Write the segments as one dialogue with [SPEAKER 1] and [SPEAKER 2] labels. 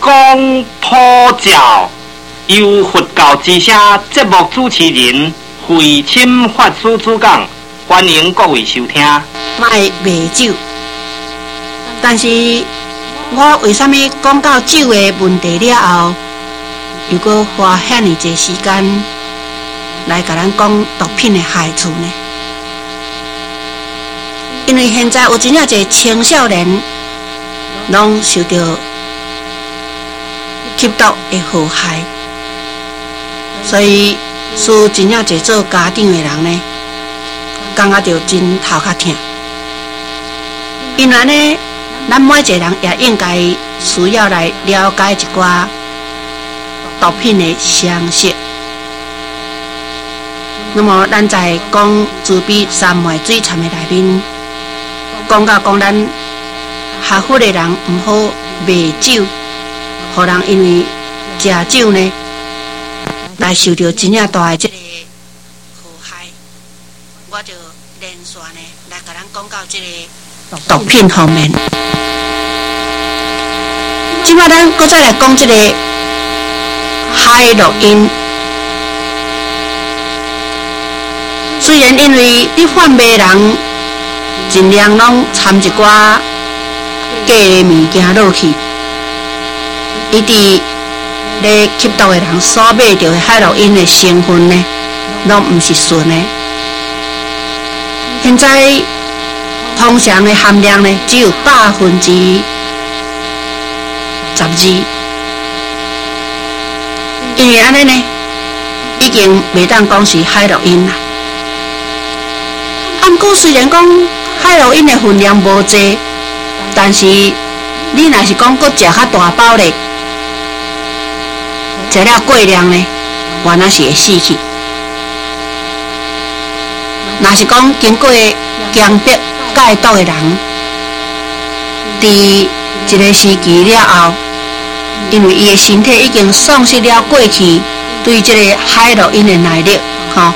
[SPEAKER 1] 讲普教，由佛教之声节目主持人慧清法师主讲，欢迎各位收听。
[SPEAKER 2] 卖卖酒，但是我为什么讲到酒的问题了后，又搁花遐尼济时间来甲咱讲毒品的害处呢？因为现在有真正侪青少年拢受到吸毒的祸害，所以是真正侪做家长的人呢，感觉到真头壳痛。因为呢，咱每一个人也应该需要来了解一寡毒品的常识。那么，咱在讲自闭三昧水参的内面，讲咱学佛的人唔好卖酒，互人因为食酒呢，来受到真正大的这个祸害。我就连续呢来甲咱讲到这个毒品方面。今摆咱搁再来讲这个海洛因。虽然因为你贩卖人尽量拢掺一寡假的物件落去，伊伫咧吸毒的人所买到的海洛因的成分呢，拢毋是纯的。现在通常的含量呢，只有12%，因为安尼呢，已经袂当讲是海洛因啦。不过虽然讲海洛因的分量无济，但是你若是讲搁食较大包咧，食了过量呢，原来是会死去。若是讲经过强迫戒毒的人，伫一个时期了后，因为伊的身体已经丧失了过去对这个海洛因的耐力，吼。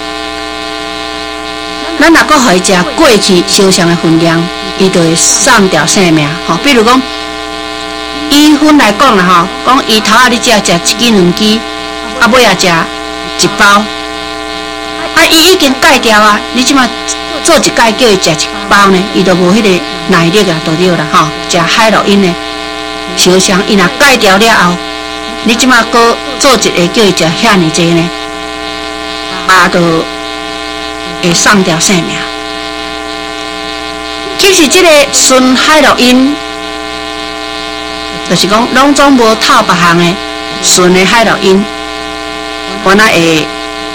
[SPEAKER 2] 咱若搁互伊食过去相像的分量，伊就会送掉性命。吼，比如讲，以薰来讲啦，吼，讲伊头仔你食1支2支，啊尾仔食1包，啊伊已经戒掉啊，你即马做一届叫伊食1包呢，伊就无迄个耐力啊，就对啦，吼，食海洛因呢，相像伊若戒掉了后，你即马搁做一个叫伊食遐尼济呢，啊就会送掉性命。其实这个纯海洛因，就是讲拢总无透别项的纯的海洛因，原来会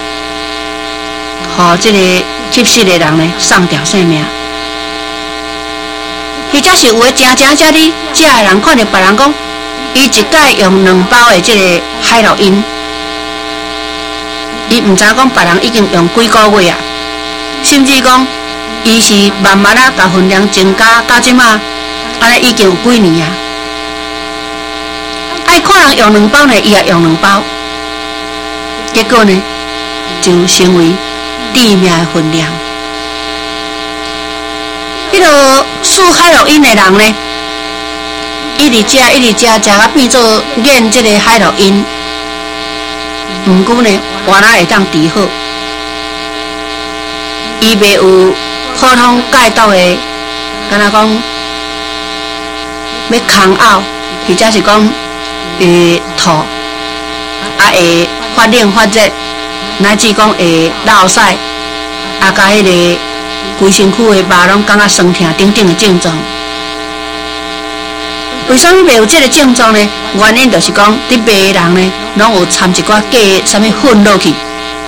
[SPEAKER 2] 互这个吸食的人呢送掉性命。或者是有的真这里食的人看到别人讲，伊一届用2包的这个海洛因，伊毋知讲别人已经用几个月啊。甚至讲，伊是慢慢啊，把分量增加，到即马，安尼已经有几年啊。爱看人用2包呢，伊也用2包，结果呢，就成为致命的分量。迄个使海洛因的人呢，一直食，食到变做厌这个海洛因，毋过呢，原来会当治好。伊袂有普通戒毒的，敢若讲要空呕，或者是讲会吐，啊会发冷发热，乃至讲会落屎，啊甲迄个规身躯的肉拢感觉酸痛等等的症状。为什么袂有这个症状呢？原因就是讲，伫卖的人呢，拢有掺一寡假的什么粉落去。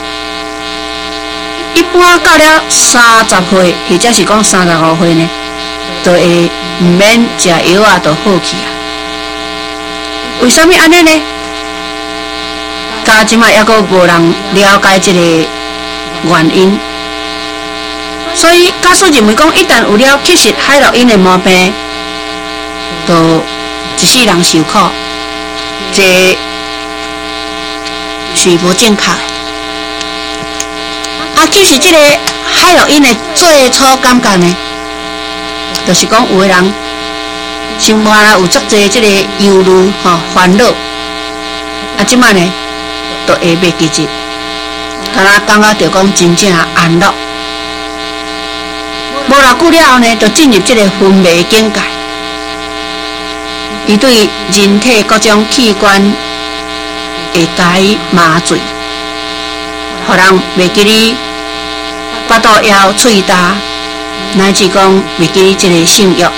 [SPEAKER 2] 一般到了30岁，或者是讲35岁呢，就会毋免食药啊，就好去啊。为什么安尼呢？到即马还阁无人了解这个原因，所以教授认为讲，一旦有了吸食海洛因的毛病，就一世人受苦，这是无正确的。其实这个海洛因的最初感觉呢，就是讲有的人生活啊有足侪即个忧虑烦恼，即摆呢都下袂记日，敢若感觉着讲真正安乐。无偌久了后呢，就进入即个昏迷境界。伊对人体各种器官会加以麻醉，互人袂记哩腹肚枵、喙焦，乃至讲袂记哩即个性欲。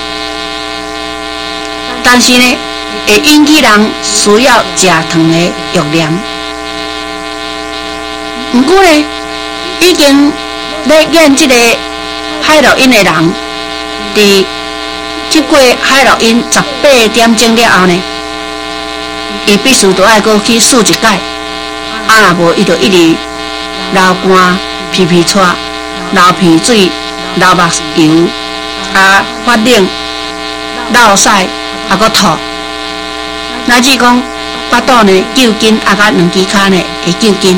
[SPEAKER 2] 但是呢，会引起人需要食糖的欲念。不过呢，已经咧演即个海洛因的人，伫即过海洛因18点钟了后呢，伊必须都爱搁去输一摆，若无伊就一直流汗、皮皮喘、流鼻水、流目油，发冷、落屎，搁吐，乃至讲腹肚呢抽筋，甲两支骹呢会抽筋，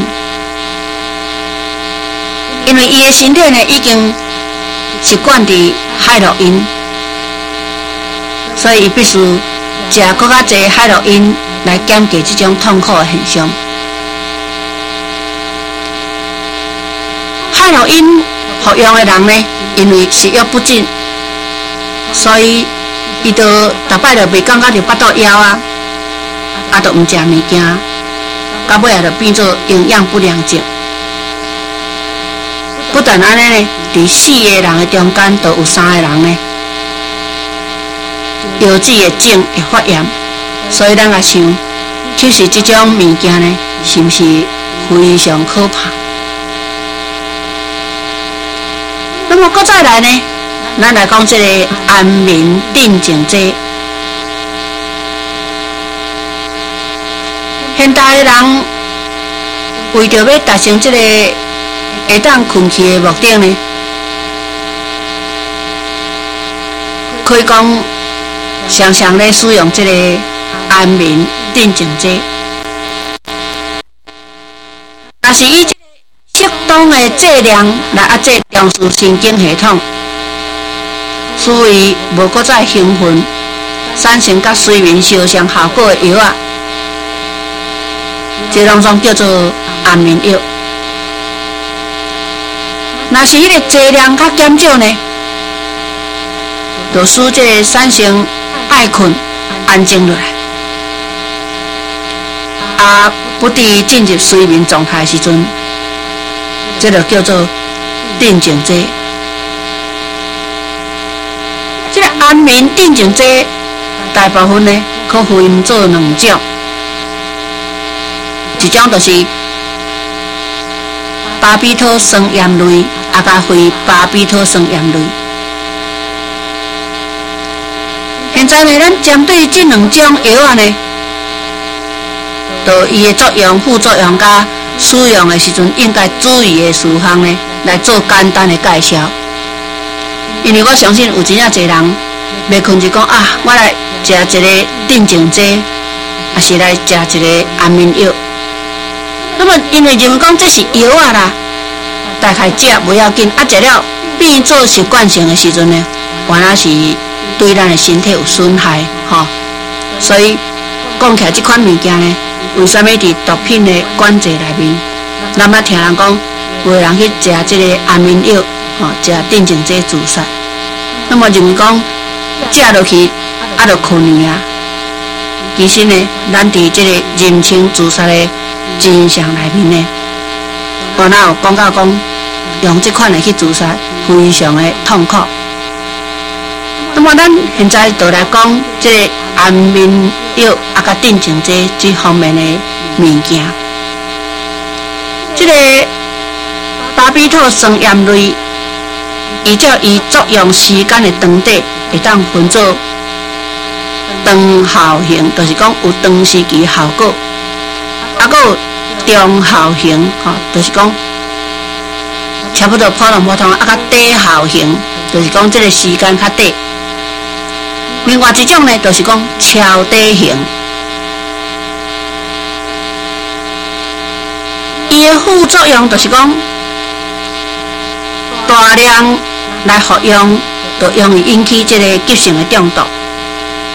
[SPEAKER 2] 因为伊的身体呢已经习惯伫海洛因，所以伊必须食搁较侪海洛因来减低这种痛苦的现象。海洛因服用的人呢，因为食欲不振，所以伊就逐摆就袂感觉着腹肚枵就毋食物件，到尾就变做营养不良症。不但安尼呢，伫4个人的中间，就有3个人呢，腰子的症会发炎。所以咱也想，其实这种物件呢，是毋是非常可怕？那么，再来呢，咱来讲这个安眠镇静剂。现代的人为着要达成这个会当困去的目的呢，可以讲常常咧使用这个安眠镇静剂。但是以这个适当的剂量来压制中枢神经系统，使伊无搁再兴奋，产生甲睡眠相像效果的药这拢总叫做安眠药。若是迄个剂量较减少呢，就使这个产生爱困、安静落来，不伫进入睡眠状态时阵，这就叫做镇静剂。这个安眠镇静剂大部分呢，可分做2种。一种就是巴比妥酸盐类，甲非巴比妥酸盐类。现在呢，咱针对这2种药呢，就伊的作用、副作用甲使用的时阵应该注意的事项呢，来做简单的介绍。因为我相信有真正侪人袂困就讲我来食一个镇静剂，还是来食一个安眠药。那么，因为认为讲这是药啦，大概食不要紧，食了变做习惯性的时阵呢，原来是对咱的身体有损害，所以讲起来这款物件呢，为什么伫毒品的管制内面，咱捌听人讲，有人去食这个安眠药，食镇静剂自杀。那么认为讲食落去就困去其实呢，咱伫这个人情自杀的真相内面呢，有讲到讲用这款来去自杀，非常的痛苦。那么咱现在就来讲这个安眠药甲镇静剂这方面的物件。这个巴比妥酸盐类，依照伊作用时间的长短，会当分做长效型，就是讲有长时期效果，还有中效型，就是讲差不多普通，较低效型，就是讲这个时间较短。另外一种呢，就是讲超低型，伊的副作用就是讲大量来服用，就容易引起这个急性的中毒。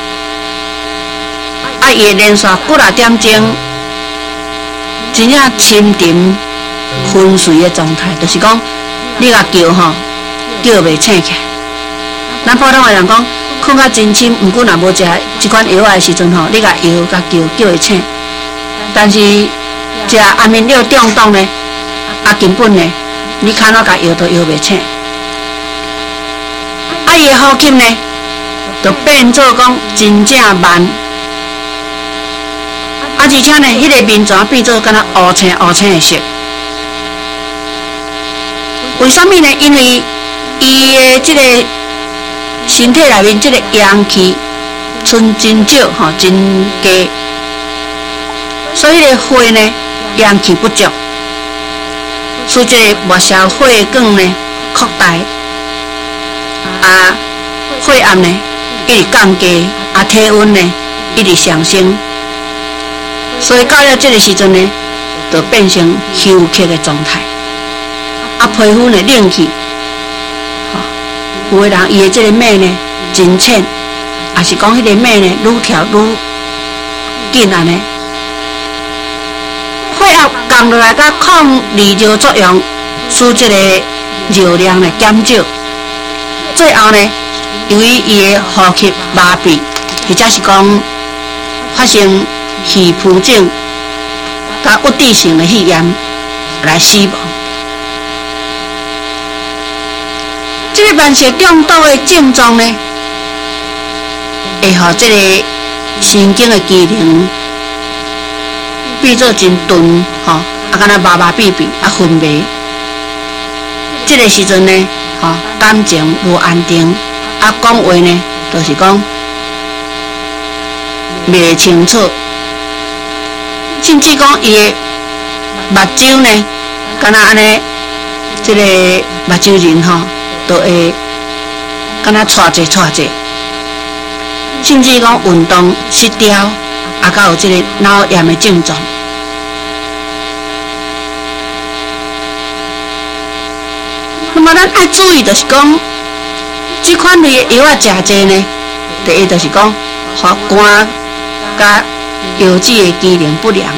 [SPEAKER 2] 伊会连续几啊点钟，真正深沉昏睡的状态，就是讲你甲叫吼，叫袂醒起来。咱普通的人讲困较真深，毋过若无食即款药的时阵吼，你甲摇甲叫会醒。但是食安眠药中毒呢，根本呢，你看我甲摇都摇袂醒。伊的呼吸呢，就变做讲真正慢。而且呢，迄个面泉变做敢若乌青的色。为什么呢？因为伊的即个身体内面即个阳气剩真少吼，真低，所以个血呢阳气不足，使这个末梢血管呢扩大，血压呢一直降低，体温呢一直上升。所以到了这个时阵呢，就变成休克的状态。皮肤呢冷去，有的人伊的这个脉呢真浅，也是讲迄个脉呢愈跳愈紧安尼。血压降落来，甲抗利尿作用，使这个尿量呢减少。最后呢，由于伊的呼吸麻痹，或者是讲发生气浮症、甲物质性的肺炎来死亡。这个慢性中毒的症状呢，会互这个神经的机能变做真钝，敢若麻麻痹痹，昏迷。这个时阵呢，感情无安定，讲话呢，就是讲袂清楚，甚至讲伊的目睭呢，敢若安尼，这个目睭仁都会敢若错者，甚至讲运动失调，甲有这个脑炎的症状。那么咱爱注意，就是讲，这款类的药食济呢，第一就是讲，互肝甲腰子的机能不良，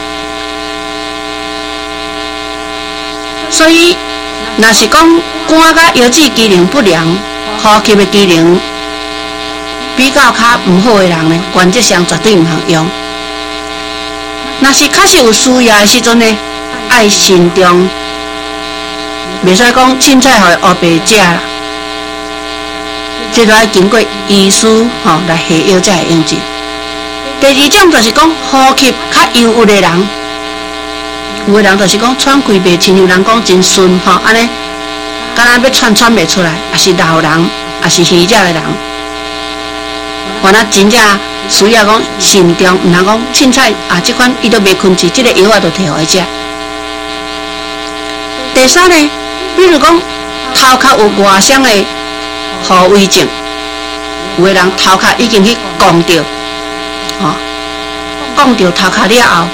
[SPEAKER 2] 所以若是讲肝甲腰子机能不良，呼吸的机能比较较唔好的人呢，原则上绝对唔通用。若是确实有需要的时阵呢，爱慎重，袂使讲凊彩互黑白食啦。这都要经过医师来下药才会用尽。第二种就是讲呼吸较忧郁的人，有的人就是讲喘气袂亲像人讲真顺安尼，敢若要喘袂出来，也是老人，也是虚弱的人，我那真正需要讲慎重，唔通讲凊彩这款伊都袂困去，这个药就摕互伊食。第三呢，比如讲头壳有外伤的后遗症，有的人头壳已经去讲着，讲着头壳了后，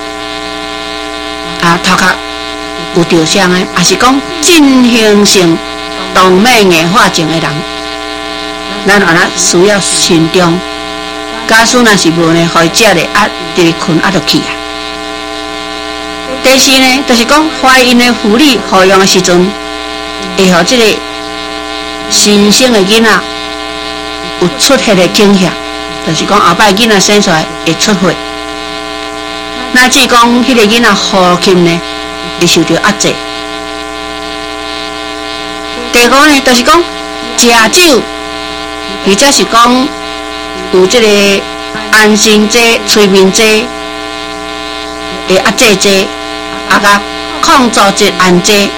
[SPEAKER 2] 头壳有着伤的，也是讲进行性动脉硬化症的人，咱需要慎重。假使若是无呢，互伊食咧，直困就去啊。第四呢，就是讲怀孕的妇女服用的时阵，会互这个新生的囡仔有出血的倾向，就是讲后摆囡仔生出来会出血。乃至讲迄个囡仔呼吸呢会受到压制。第五呢，就是讲食酒，或者是讲有这个安神剂、催眠剂的压制剂，甲抗组织胺剂，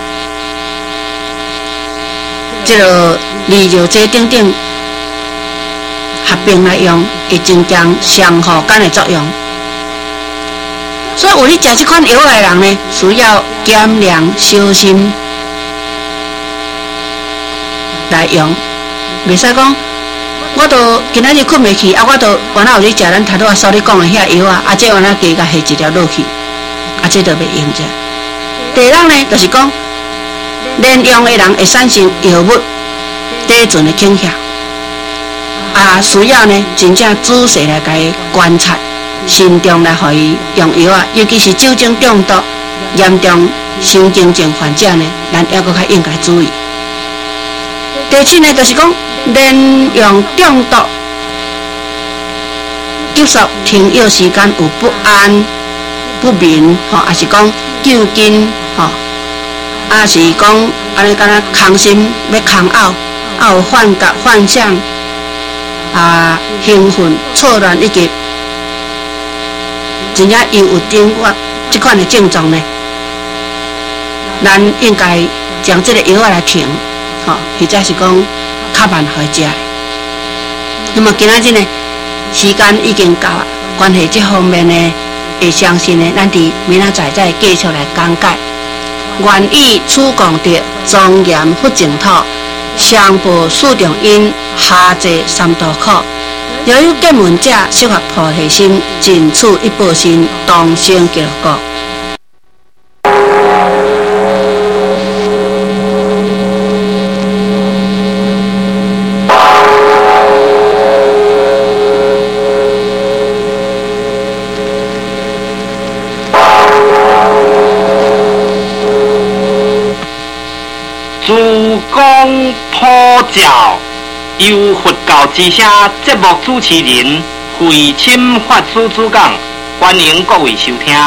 [SPEAKER 2] 这个利尿剂等等合并来用，会增强上火感的作用。所以有咧食这款药的人呢，需要减量小心来用，袂使讲我都今仔日困袂去，我都原来有咧食咱头拄所你讲的遐药这原来加甲下一条落去，这都袂用者。第二呢，就是讲连用的人会产生药物低存的倾向， 需要呢真正仔细来甲伊观察，慎重来互伊用药啊，尤其是酒精中毒、严重神经症患者呢，咱还阁较应该注意。第七呢，就是讲连用中毒、急速停药时间有不安、不明，还是讲救筋，还是讲安尼敢若空心要空拗，有幻觉、幻想。兴奋、错乱以及真正忧郁症这款的症状呢，咱应该将这个药来停，或者是讲较慢互伊食。那么今仔日呢，时间已经到了，关系这方面呢，会相信呢，咱伫明仔载再继续来讲解。愿以此功德，庄严佛净土。上报四重因，下济三途苦。若有见闻者，悉发菩提心，尽此一报身，当生极乐国。
[SPEAKER 1] 诸公普照，由佛教之声节目主持人慧钦法师主讲，欢迎各位收听。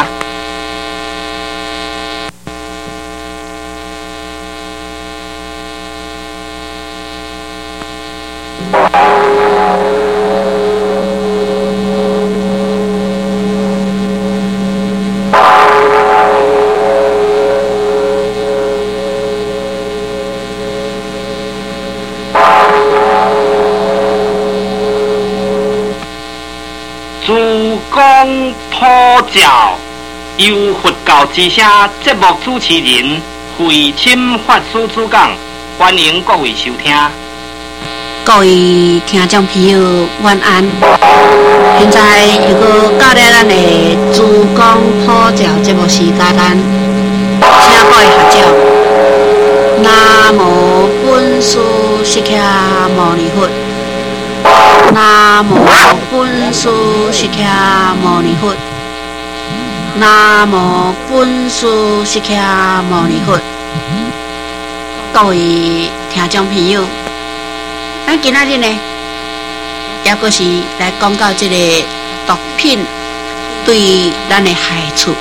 [SPEAKER 1] 诸公普照，由佛教之声节目主持人慧钦法师主讲，欢迎各位收听。
[SPEAKER 2] 各位听众朋友，晚安。现在又搁到了咱的诸公普照节目时间，请各位合照。南无本师释迦牟尼佛。南无本师释迦牟尼佛。南无本师释迦牟尼佛。各位听众朋友，咱今仔日呢，也阁是来讲到这个毒品对咱的害处。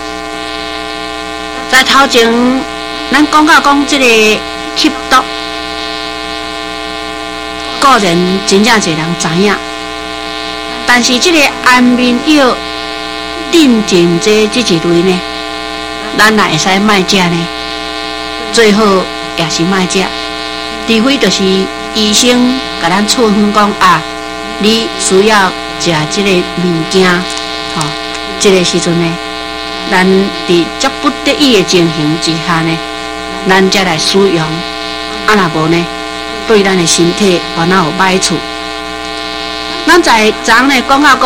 [SPEAKER 2] 在头前，咱讲到这个吸毒。个人真正侪人知影，但是这个安眠药、镇静剂这一类呢，咱也会使卖食呢。最好也是卖食，除非就是医生甲咱处方讲你需要食这个物件，这个时阵呢，咱伫足不得已的情形之下呢，咱才来使用。若无呢？对咱的身体烦恼有歹处。咱在昨呢讲到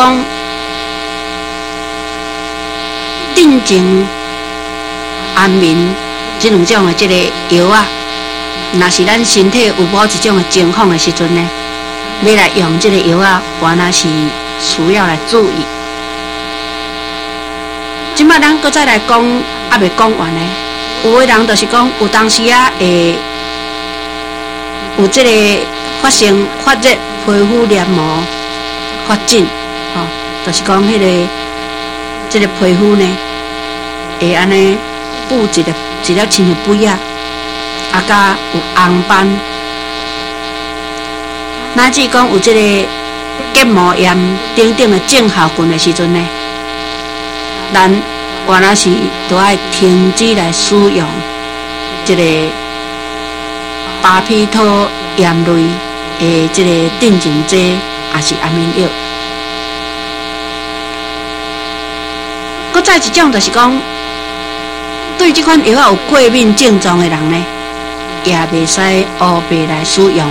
[SPEAKER 2] 镇静、安眠这两种的这个药啊，若是咱身体有某一种的情况的时阵呢，要来用这个药啊，原来是需要来注意。即摆咱搁再来讲，未讲完呢。有的人就是讲，有当时会。有这个发生发热、皮肤黏膜发疹，就是讲这个皮肤呢，会安尼布一粒亲的肥啊，甲有红斑，乃至讲有这个结膜炎等等的症候群的时阵呢，咱原来是都要停止来使用这个。巴比妥盐类的这个镇静剂，也是安眠药。搁再一种就是讲，对这款药有过敏症状的人呢，也袂使乌白来使用。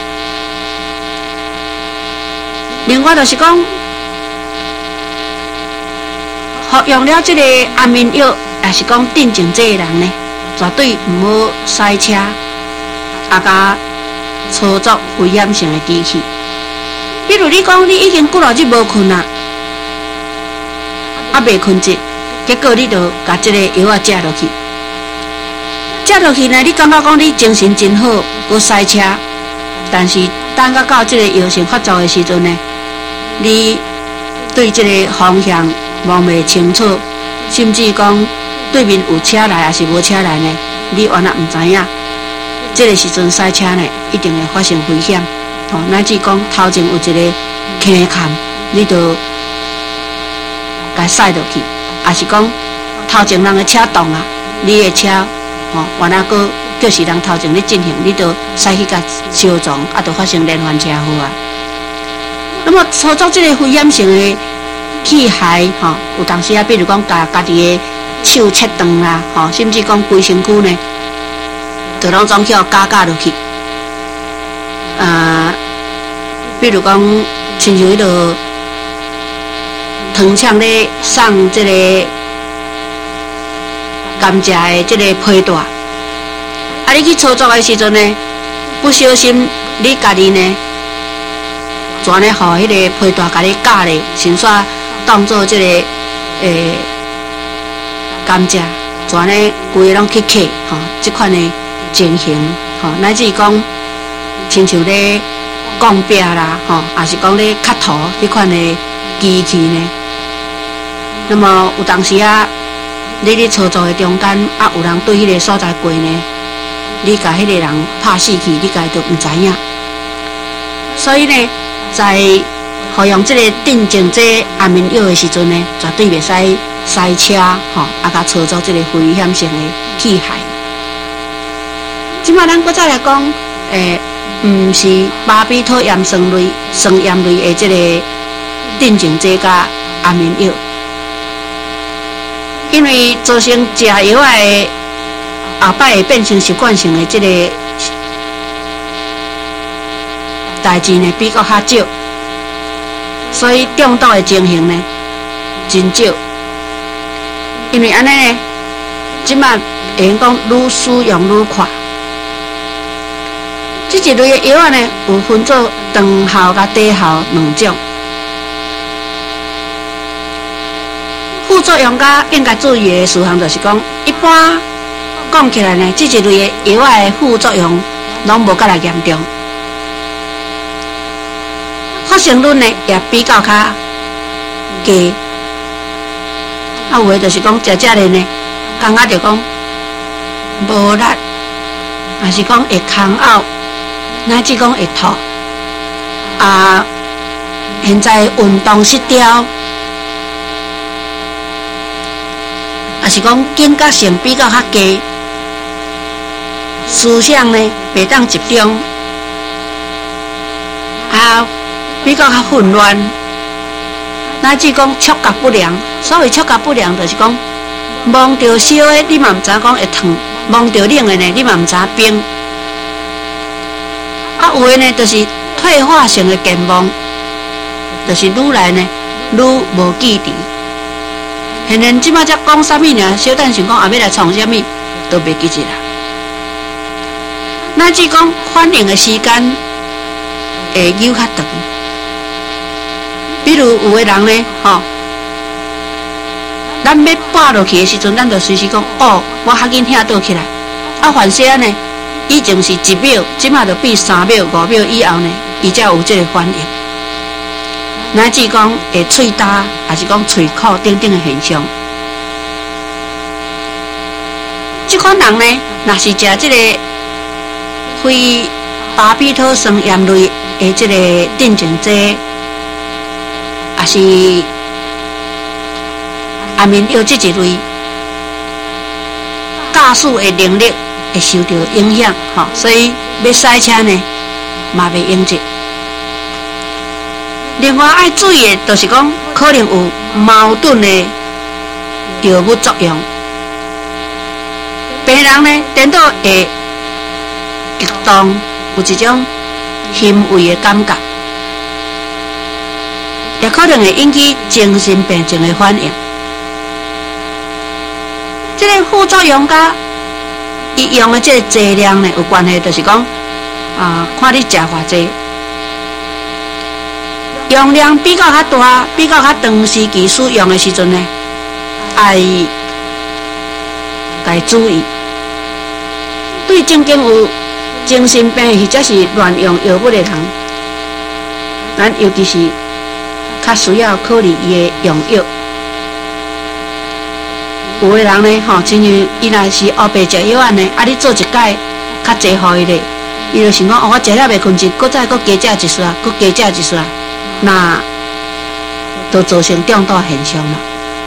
[SPEAKER 2] 另外就是讲，服用了这个安眠药，也是讲镇静剂的人呢，绝对唔好塞车。甲操作危险性的机器， 比如你讲你已经几落日无困啊，未困着，结果你就把这个药啊食落去，食落去呢，你感觉讲你精神真好，佮塞车，但是等到这个药性发作的时阵呢，你对这个方向望袂清楚，甚至讲对面有车来还是无车来呢，你原来唔知影。这个时阵塞车呢，一定会发生危险。乃至讲头前有一个坑坎，你就该塞落去，还是讲头前人的车动啊，你的车原来个就是人头前咧进行，你就塞去甲相撞，就发生连环车祸啊。那么操作这个危险性的器械，有当时比如讲家己的手切断啦，甚至讲规身躯呢，就拢总叫加落去。比如讲，亲像迄个糖厂咧送这个甘蔗的这个批大，你去操作的时阵呢，不小心你家己呢，全咧互迄个批大甲你夹咧，先煞当做这个甘蔗，全咧规个拢去刻这款的情形乃至讲，亲像咧钢壁啦，还是讲咧磕头迄款的机器呢。那么有当时你咧操作的中间有人对迄个所在过呢，你甲迄个人拍死去，你家都唔知影。所以呢，在服用这个镇静剂安眠药的时阵呢，绝对袂使塞车甲操作这个危险性的器械。即摆咱搁再来讲，唔是巴比妥盐酸类、酸盐类的这个镇静剂甲安眠药，因为造成食药的后摆会变成习惯性的这个代志呢，比较较少，所以中毒的情形呢真少。因为安尼呢，即摆会用讲愈使用愈快。这一类的药啊呢，有分做长效甲短效两种。副作用甲应该注意的事项，就是讲，一般讲起来呢，这一类的药的副作用拢无甲来严重，发生率呢也比较较低。有的就是讲，食的呢，感觉就讲无力，还是讲会空呕。乃至讲会吐现在运动失调，也是讲警觉性比较较低，思想呢袂当集中，比较较混乱，乃至讲触觉不良。所谓触觉不良，就是讲摸到烧的你嘛唔知讲会烫，摸到冷的呢你嘛唔知冰。有的呢，就是退化性的健忘，就是愈来呢愈无记忆。现在即摆才讲啥物呢？小等想讲后尾来创啥物，都袂记起来。乃至讲反应的时间会愈较长。比如有的人呢，咱要爬落去的时阵，咱就随时讲我较紧遐倒起来。反射呢？以前是1秒，即马就比3秒、5秒以后呢，伊才有这个反应。乃至讲会喙焦，还是讲喙苦等等的现象。这款人呢，若是食这个非巴比妥酸盐类的这个镇静剂，也是安眠药这一类，驾驶的能力会受到影响，所以要塞车呢，嘛袂用得。另外要注意的，就是讲可能有矛盾的药物作用。病人呢，颠倒会激动，有一种欣慰的感觉，也可能会引起精神病症的反应。这个副作用甲伊用的这个剂量呢有关系，就是讲看你食偌济。 用量比较较大、比较较长时期使用的时阵呢，爱该注意。对正经有精神病或者是乱用药物的人，咱尤其是较需要考虑伊的用药。有的人呢，吼，亲像伊若是黑白食药丸呢，啊，你做一解较济互伊咧，伊就想讲，哦，我食了袂困去，搁再加食一丝啊，搁加食一丝啊，那都造成中毒现象了。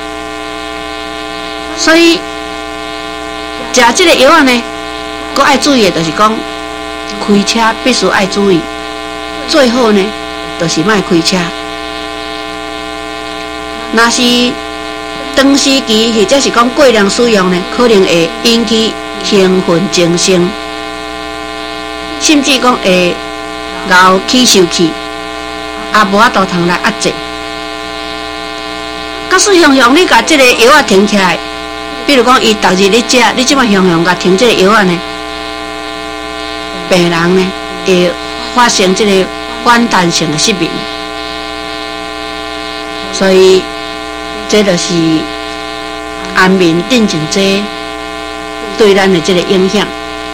[SPEAKER 2] 所以食这个药丸呢，搁爱注意的就是讲，开车必须爱注意，最好呢，就是莫开车。若是长时期或者是讲过量使用呢，可能会引起兴奋精神，甚至讲会熬起受气，也无法度通来压制。假使雄雄你甲这个药啊停起来，比如讲伊逐日你食，你即摆雄雄甲停这个药啊呢，病人呢会发生这个反弹性的失眠，所以这就是安眠镇静剂对咱的这个影响。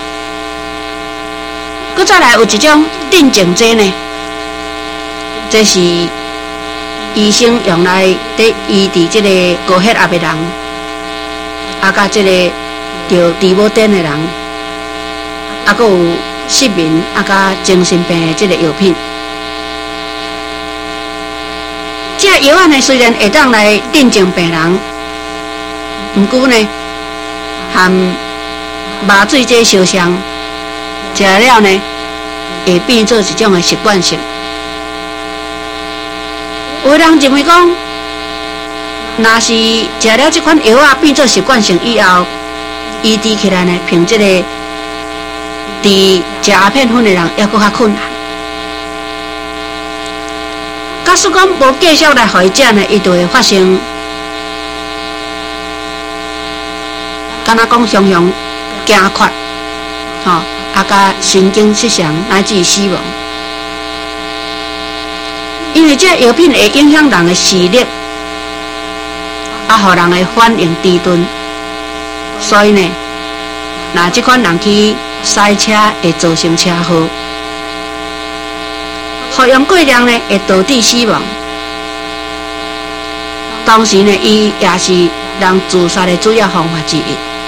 [SPEAKER 2] 搁再来有一种镇静剂呢，这是医生用来伫医治这个高血压的人，啊，甲这个得低保灯的人，啊，搁有失眠啊，甲精神病的这个药品。这药啊呢，虽然会当来镇静病人，不过呢，和麻醉剂相像，食了呢，会变做一种的习惯性。有人认为讲，若是食了这款药啊变做习惯性以后，医治起来呢，凭这个伫食鸦片粉的人还佫较困难。假使讲无继续来互伊食呢，伊就会发生，敢若讲常常惊厥，吼，啊，甲神经失常，乃至于死亡。因为这药品会影响人的视力，啊，互人的反应迟钝，所以呢，若这款人去赛车会造成车祸。服用过量呢，会导致死亡。同时呢，伊也是人自杀的主要方法之一。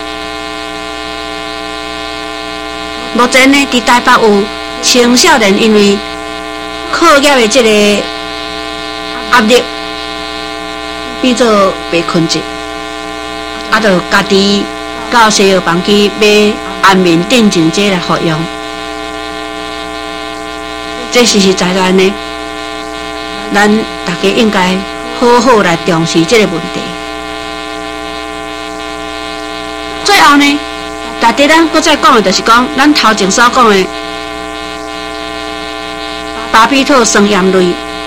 [SPEAKER 2] 目前呢，伫台北有青少年因为课业的这个压力，变做被困住，啊，就家己到西药房去买安眠镇静剂来服用。这实实在在呢，咱大家应该好好来重视这个问题。最后呢，大家咱搁再讲的就是讲，咱头前所讲的巴比妥酸盐类，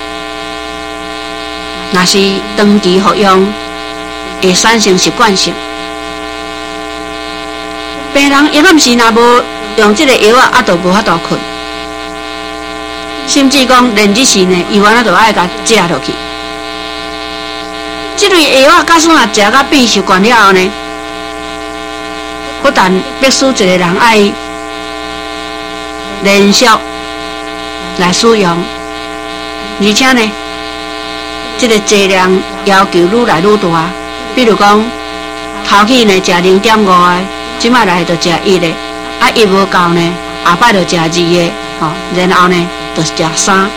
[SPEAKER 2] 若是长期服用，会产生习惯性。病人夜暗时若无用这个药啊，就无法度困。甚至讲连日时呢，伊原来就爱甲食落去。这类药啊，假使若食甲变习惯了后呢，不但必须一个人爱连续来使用，而且呢，这个剂量要求愈来愈大。比如讲，头起呢食0.5个，即摆来就食1个，啊1无够呢，下摆就食2个，吼，然后呢。就是食3，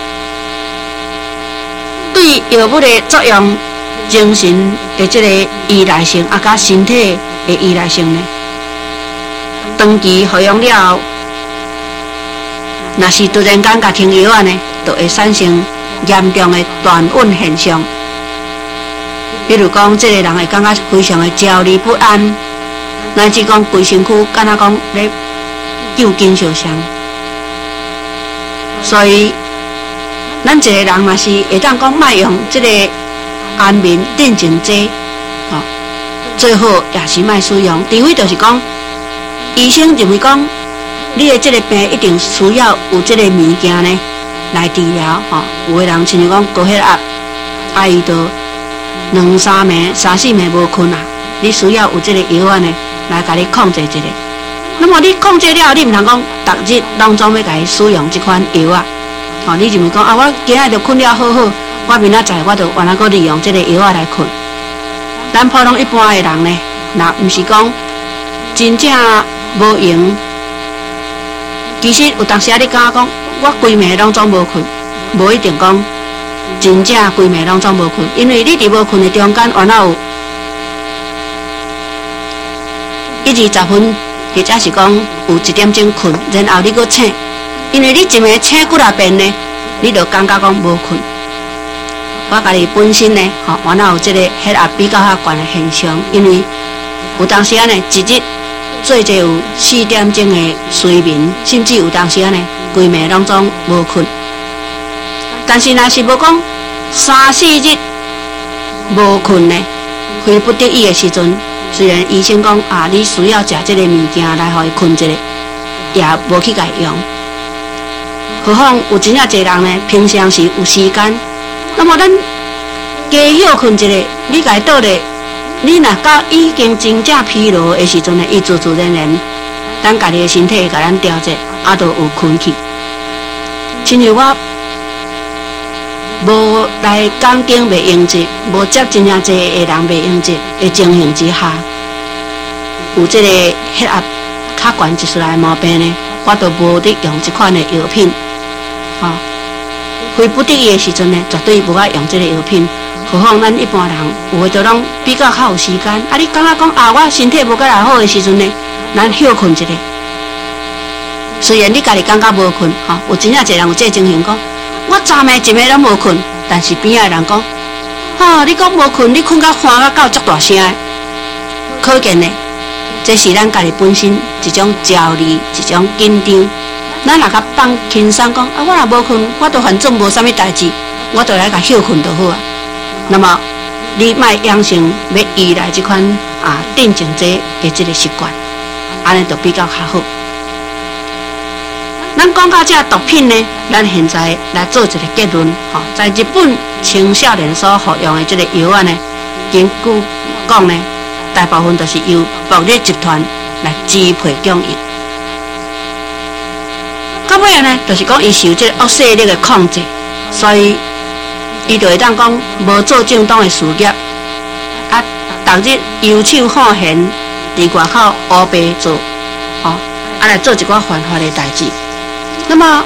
[SPEAKER 2] 对药物的作用、精神的这个依赖性，啊，甲身体的依赖性呢，长期服用了后，若是突然间甲停药啊呢，就会产生严重的断稳现象。比如讲，这个人会感觉非常的焦虑不安，乃至讲规身躯敢若讲咧揪筋烧伤。所以，咱一个人若是会当讲莫用这个安眠镇静剂，吼，最好也是莫使用。除非就是讲，医生认为讲，你的这个病一定需要有这个物件呢， 来治疗吼。有个人亲像讲高血压，啊伊都2、3暝、3、4暝无困啊，你需要有这个药丸呢来甲你控制一下。那么你控制了，你唔通讲逐日拢总要甲伊使用这款药啊？吼，你认为讲啊，我今仔就困了好好，我明仔载我就原来搁利用这个药啊来困。咱普通一般的人呢，若唔是讲真正无用，其实有当时啊，你敢讲我规暝拢总无困，无一定讲真正规暝拢总无困，因为你伫无困的中间，原来有1、20分，或者是讲有1点钟困，然后你搁醒，因为你一暝醒几啊遍呢，你就感觉讲无困。我家己本身呢，吼，原来有这个血压比较较悬的现象，因为有当时啊呢，一日最少有4点钟的睡眠，甚至有当时啊呢，规暝拢总无困。但是若是无讲3、4日无困呢，非不得已的时阵，虽然医生讲啊，你需要食这个物件来互伊困一下，也无去甲伊用。何况有真正侪人呢，平常时有时间。那么咱加休困一下，你家倒咧，你若到已经真正疲劳的时阵呢，伊自自然然，咱家己的身体会甲咱调节，啊，就有困去。亲像我无来讲经袂用节，无接真正济的人袂用节的情形之下，有这个血压较悬一出来的毛病呢，我都无得用这款的药品，吼。非不得已的时阵呢，绝对无爱用这个药品。何况咱一般人有诶，就拢比较有时间。啊，你感觉讲啊，我身体无甲来好的时阵呢，咱休困一下。虽然你家己感觉无困，吼，有真正一人有这个情形讲，我昨暝一暝拢无困，但是边仔的人讲，吼，你讲无困，你困到喊到足大声的，可见呢，这是咱家己本身一种焦虑，一种紧张。咱若甲放轻松讲，啊，我若无困，我都反正无啥物代志，我就来甲休困就好啊。那么，你莫养成要依赖这款镇静剂的这个习惯，安尼就比较较好。咱讲到这毒品呢，咱现在来做一个结论，吼，在日本青少年所服用的这个药丸呢，根据讲呢，大部分都是由暴力集团来支配供应。到尾呢，就是讲伊受这个恶势力的控制，所以伊就会当讲无做正当的事业，啊，逐日游手好闲，伫外口乌白做，吼，啊来做一寡犯法的代志。那么，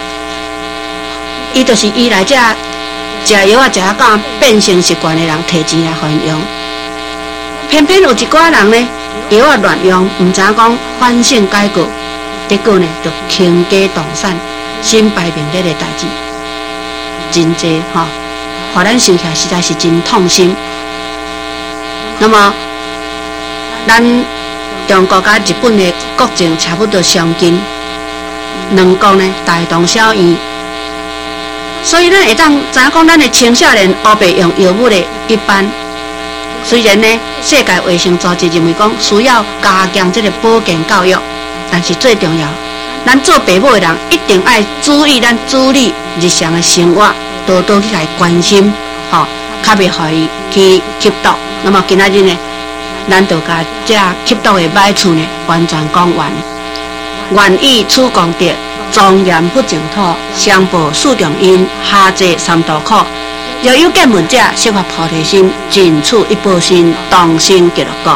[SPEAKER 2] 伊就是依赖这食药啊食啊到变成习惯的人摕钱来还用，偏偏有一寡人呢，药啊乱用，唔知影讲反省改过。结果呢，就倾家荡产、身败名裂的代志，真济吼，互咱想起来实在是真痛心。那么，咱中国甲日本的国情差不多相近，两国呢大同小异，所以咱会当知影讲，咱的青少年乌白用药物的一般，虽然呢世界卫生组织认为讲需要加强这个保健教育。但是最重要，咱做父母的人一定要注意咱子女日常的生活，多多去来关心，吼，较袂互伊去吸毒。那么今仔日呢，咱就甲这吸毒的歹处呢完全讲完。愿以此功德，庄严不净土，上报四重因，下济三途苦。若有见闻者，悉发菩提心，尽此一报身，当生极乐国。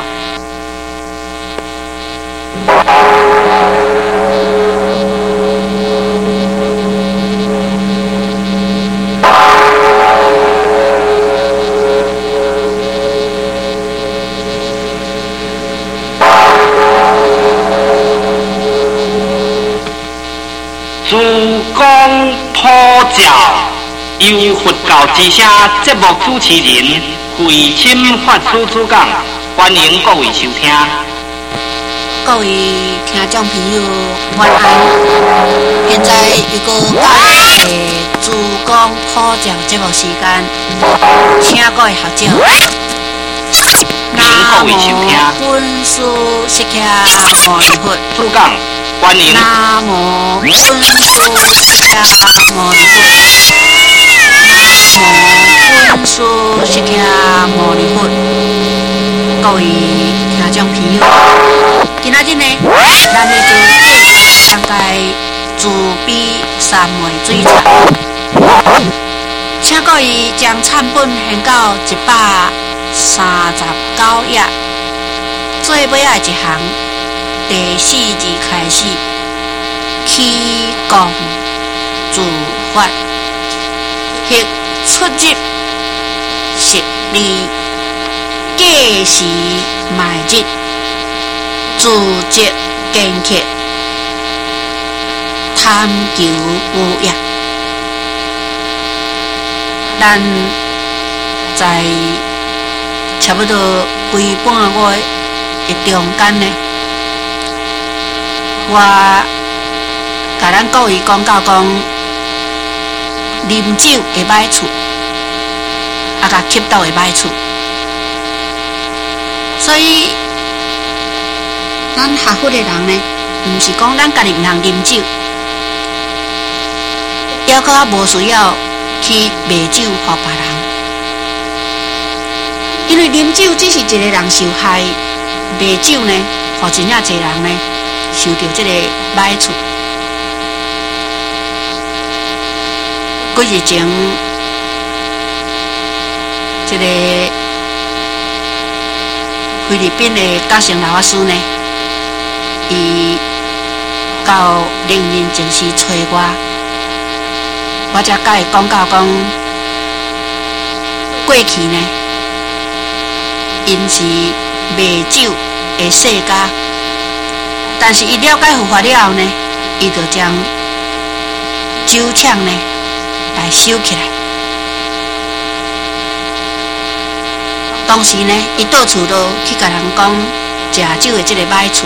[SPEAKER 1] 诸公普照，由佛教之声节目主持人慧清法师主讲，欢迎各位收听。
[SPEAKER 2] 各位听众朋友，晚安。现在又到诸公普照节目时间，请各位学长，
[SPEAKER 1] 欢迎各位收听。
[SPEAKER 2] 本师释迦牟尼佛
[SPEAKER 1] 主讲。 欢迎。
[SPEAKER 2] 南无本师释迦牟尼佛。南无本师释迦牟尼佛。各位听众朋友，今仔日呢，咱咧就继续讲解慈悲三昧水忏，请各位将忏本献到139页，最尾仔一行第4字开始，起供自发，迄出入实利。过时卖日，自责坚决，贪求无益。咱在差不多规半月的中间呢，我甲咱各位讲到讲，啉酒会歹处，甲吸毒会歹处。所以，咱学佛的人呢，毋是讲咱家己毋通啉酒，抑搁无需要去卖酒互别人，因为啉酒只是一个人受害，卖酒呢，互真正侪人呢受到这个歹处。几日前，这个菲律宾的嘉诚老法师呢，伊到灵人净寺找我才甲伊讲到讲，过去呢，因是卖酒的世家，但是伊了解佛法了后呢，伊就将酒厂呢来收起来。当时呢，伊到处都去甲人讲食酒的这个歹处。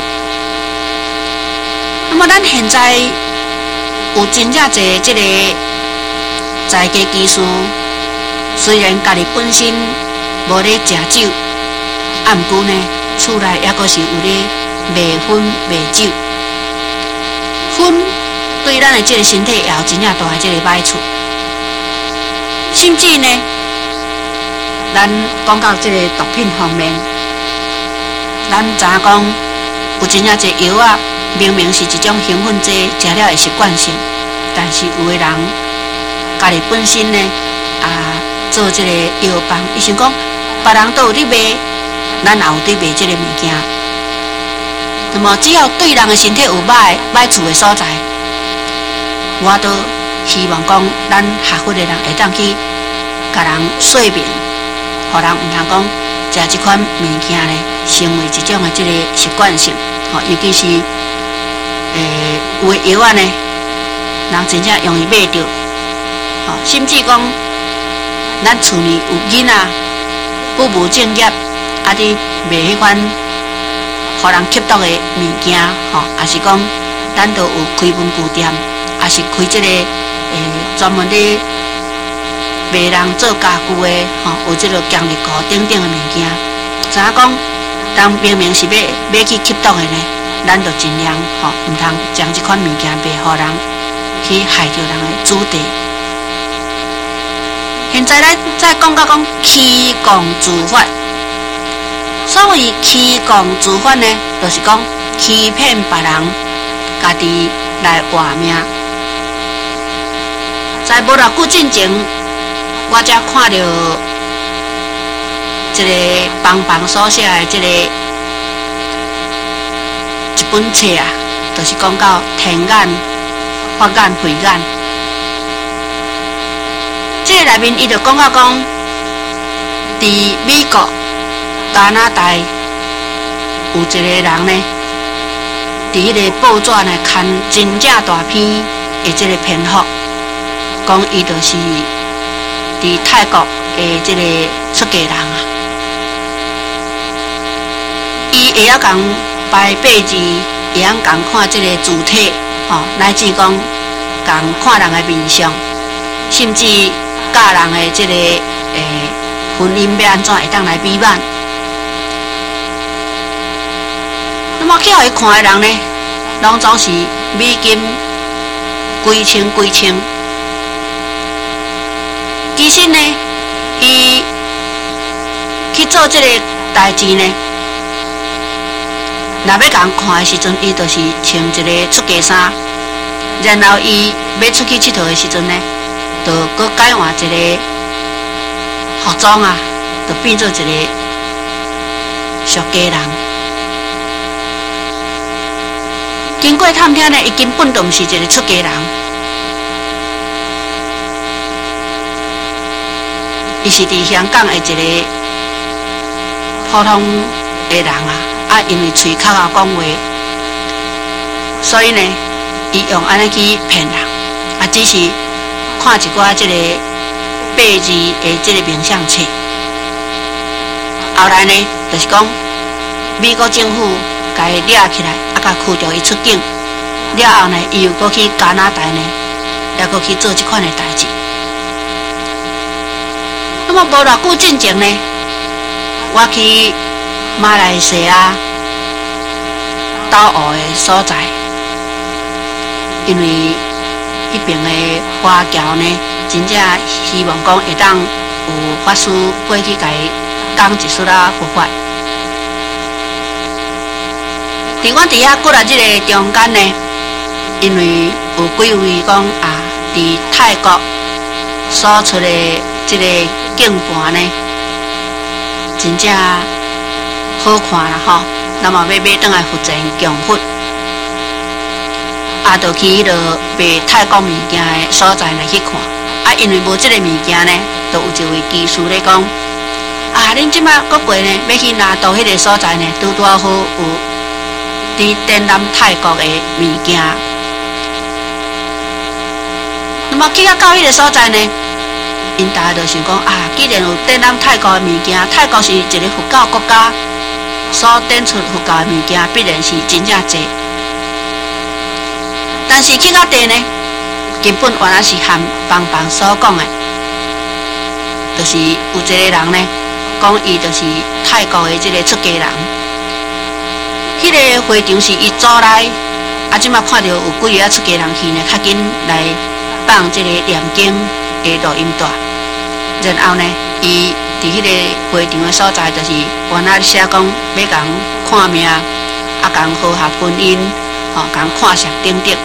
[SPEAKER 2] 那么咱现在有真正侪这个在家技师，虽然家己本身无咧食酒，毋过呢，厝内抑阁是有咧卖薰卖酒。薰对咱的这个身体也有真正大的这个歹处，甚至呢。咱讲到这个毒品方面，咱知影讲有真正侪药啊，明明是一种兴奋剂，食了会习惯性，但是有的人家己本身呢做这个药房，伊想讲别人都有伫卖，咱也有伫卖这个物件。那么只要对人的身体有歹处的所在，我都希望讲咱学佛的人会当去甲人说明。互人毋通讲食即款物件呢，成为一种的这个习惯性，尤其是有的药啊呢，人真正容易买到，甚至讲咱厝里有囡仔不务正业，伫卖迄款互人吸毒的物件，也是讲咱都有开文具店，也是开这个专门咧。卖人做家具的，有这个强力胶等等的物件，知影讲，人明明是要去吸毒的呢，咱就尽量毋通将这款物件卖互人，去害着人的主题。现在咱再讲到讲起供自发，所谓起供自发呢，就是讲欺骗别人，家己来活命。在无偌久之前。我才看到这个邦邦所写的这个一本册啊，就是讲到天眼、法眼、慧眼。这个内面伊就讲到讲，伫美国加拿大有一个人呢，伫迄个报纸呢刊真正大篇的这个篇幅，讲伊就是伫泰国的这个出家人啊，伊会晓讲排八字，会晓讲看这个字体，乃至讲讲看人的面相，甚至教人的这个婚姻要安怎会当来美满。那么去互伊看的人呢， 拢总是美金几千几千。其实呢，伊去做这个代志呢，若要共看的时阵，伊就是穿一个出家衫，然后伊要出去佚佗的时阵呢，就搁改换一个服装啊，就变做一个俗家人。经过探听呢，伊根本就毋是一个出家人，伊是伫香港的一个普通的人啊，因为嘴口啊讲话，所以呢，伊用安尼去骗人，只是看一寡即个8字的即个名相册，后来呢，就是讲美国政府甲伊抓起来，甲驱逐伊出境，了后呢，伊又搁去加拿大呢，也搁去做即款的代志。那么无偌久之前呢，我去马来西亚岛澳的所在，因为迄边的华侨呢，真正希望讲会当有法师过去甲伊讲一撮啊佛法。伫阮伫遐过来即个中间呢，因为有几位讲伫泰国所出的即个景盘呢，真正好看啦吼。那么要买转来福建供佛，就去迄个卖泰国物件的所在来去看。因为无即个物件呢，就有一位技师咧讲，恁即摆国过呢，要去拿到迄个所在呢，拄好有伫展览泰国的物件。那么去到迄个所在呢，因大家就想讲既然有展览泰国的物件，泰国是一个佛教国家，所展出佛教的物件必然是真正多。但是去到地呢，根本原来是含邦邦所讲的，就是有一个人呢，讲伊就是泰国的这个出家人。迄个会场是伊组来，即摆看到有几个出家人去呢，较紧来放这个念经的录音带。然后呢，伊伫迄个会场的所在，就是原来写讲要共看命，共和谐婚姻，共看相等等。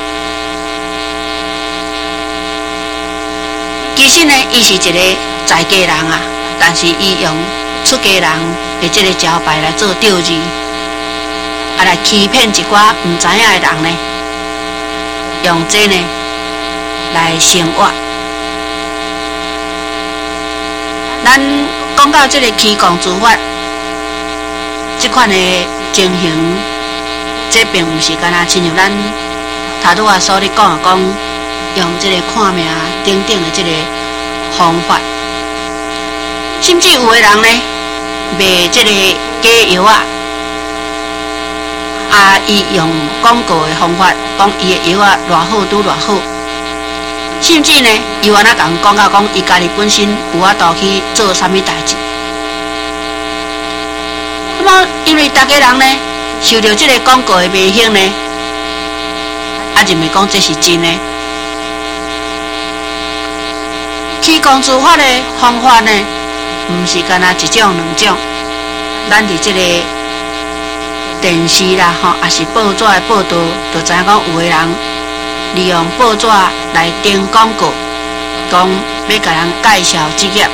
[SPEAKER 2] 其实呢，伊是一个在家人但是伊用出家人的这个招牌来做钓字，来欺骗一寡唔知影的人呢，用这呢来生活。咱讲到这个欺公之法，这款的情形，这并不是干那亲像咱头拄所咧讲用这个看命等等的这个方法，甚至有的人呢卖这个假药伊用广告的方法，讲伊的药偌好拄偌好，甚至呢，伊原来讲到讲伊家己本身有法度去做啥物代志。那么因为大家人呢受到这个广告的迷惑呢，认为讲这是真的。起公之法的方法呢，唔是干那一种两种，咱伫这个电视啦也是报纸的报道，就知影讲有的人利用报纸来登广告，讲要甲人介绍职业，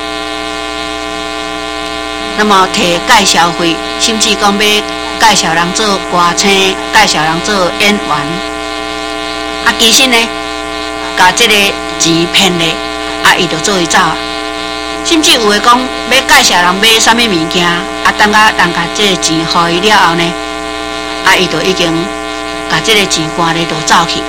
[SPEAKER 2] 那么摕介绍费，甚至讲要介绍人做歌星，介绍人做演员，其实呢，甲这个钱骗咧。伊就做伊走，甚至有的讲要介绍人买啥物物件，等甲人甲这个钱互伊了后呢，伊就已经甲这个钱关咧就走去。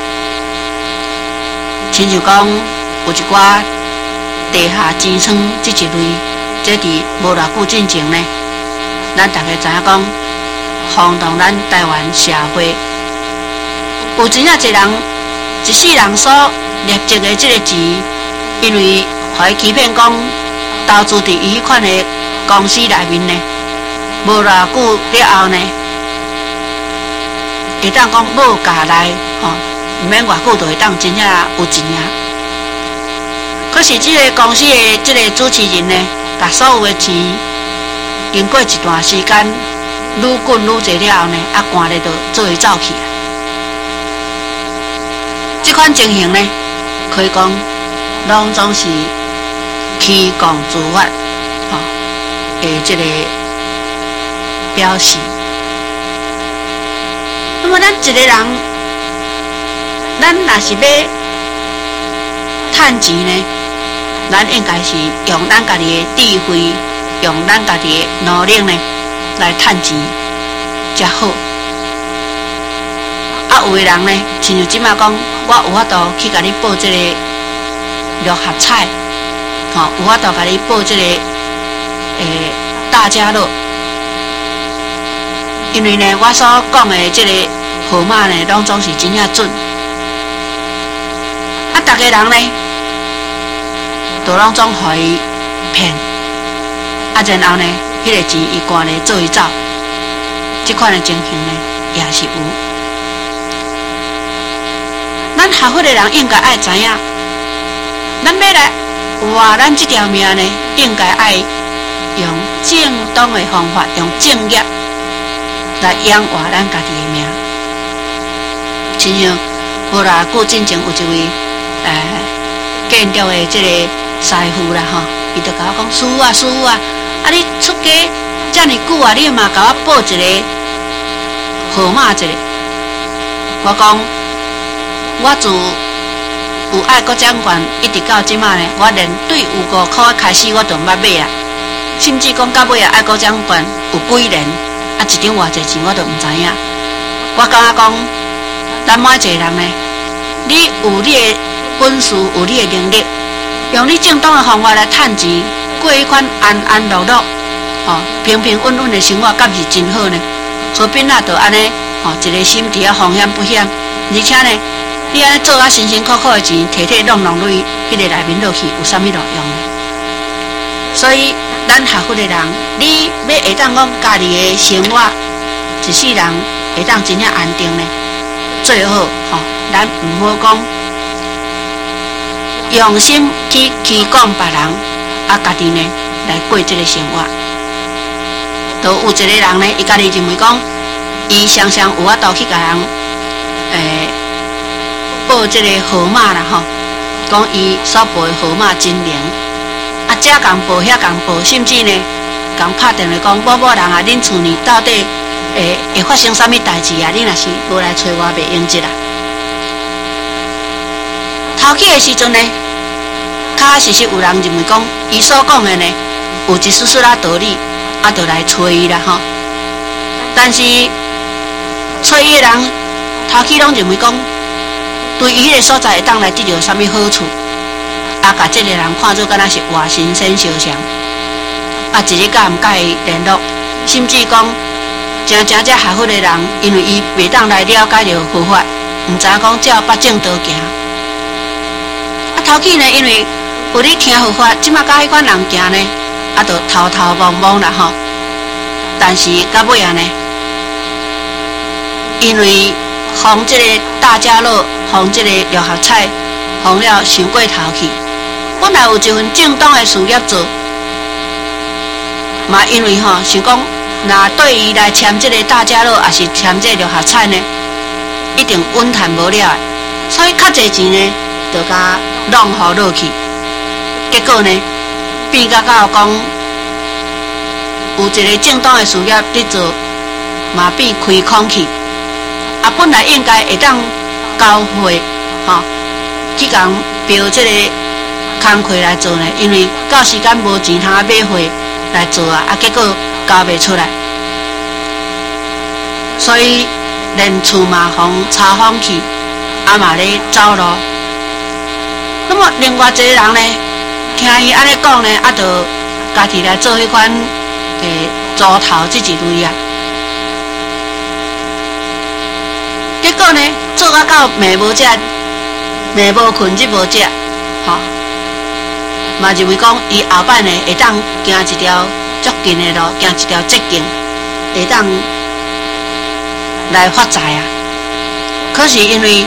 [SPEAKER 2] 亲像讲有一寡地下钱庄这一类，这伫无偌久之前呢，咱大家知影讲，轰动咱台湾社会，有真正一人一世人所捏积的这个钱。因为互伊欺骗讲投资伫伊迄款的公司内面呢，无偌久了后呢， 会当讲某家来毋免偌久就会当真正有钱啊。可是这个公司的这个主持人呢，把所有的钱经过一段时间愈滚愈侪了后呢，赶咧就做伊走去。这款情形呢，可以讲拢总是欺公自法的这个表示。那么咱一个人，咱若是要趁钱呢，咱应该是用咱家己的智慧，用咱家己的努力呢来趁钱，才好。有的人呢，亲像即摆讲，我有法度去甲你报这个六合彩，有法度甲你报这个大家乐，因为呢，我所讲的这个号码呢，拢总是真正准。逐个人呢，都拢总互伊骗，然后呢，迄个钱伊赶咧做伊走，这款的情形呢，也是有。咱合伙的人应该爱知影，咱要来活咱这条命呢，应该爱用正当的方法，用正业来养活咱家己的命。亲像无啦，久进前有一位建筑的这个师傅啦伊就甲我讲：师傅啊，师傅啊，你出家这么久啊，你嘛甲我报一个号码一个。我讲。我自有爱国奖券一直到即马呢，我连对5块开始我都毋捌买啊，甚至讲到尾啊，爱国奖券有几年一张偌济钱我都毋知影。我感觉讲，咱每一个人呢，你有你的本事，有你的能力，用你正当的方法来趁钱，过一款安安乐乐、平平稳稳的生活，敢是真好呢？何必那就安尼一个心伫防险不险，而且呢？你安尼做辛辛苦苦的钱，摕弄入迄个内面落去，有啥物路用呢？所以，咱合伙的人，你要会当讲家己的生活，一世人会当真正安定呢？最好咱毋好讲用心去欺讲别人，家己呢来过这个生活。都有一个人呢，伊家己认为讲，伊常常有法度去甲人报这个号码啦讲伊所报的号码真灵，这共报遐共报，甚至呢共拍电话讲，某人啊，恁厝呢到底会发生啥物代志啊？恁若是无来找我，袂用这啦。头起的时阵呢，确实有人认为讲，伊所讲的呢有一丝丝道理，就来找伊啦但是找伊的人头起拢认为讲。对伊迄个所在会当来得到啥物好处，甲这个人看做敢若是活神仙相像，一日甲毋甲伊联络，甚至讲真这合伙的人，因为伊袂当来了解着佛法，毋知影讲照八正道行。头起呢，因为有咧听佛法，即马甲迄款人行呢，就偷偷摸摸啦但是到尾啊呢，因为从这个大家乐，从这个六合彩，从了想过头去。本来有一份正当的事业做，嘛因为想讲，若对伊来签这个大家乐，也是签这个六合彩呢，一定稳赚无了。所以较侪钱呢，就甲浪费落去。结果呢，变到讲有一个正当的事业伫做，嘛变开空去。本来应该会当交会，去共标这个工课来做呢，因为到时间无钱通买会来做结果交袂出来，所以连厝嘛互查封去，嘛咧走路。那么另外一个人呢，听伊安尼讲呢，就家己来做迄款猪头这一类啊。结果呢，做到暝无食，暝无困，日无食，嘛认为讲伊后摆呢会当行一条足近的路，行一条捷径，会当来发财啊。 可是因为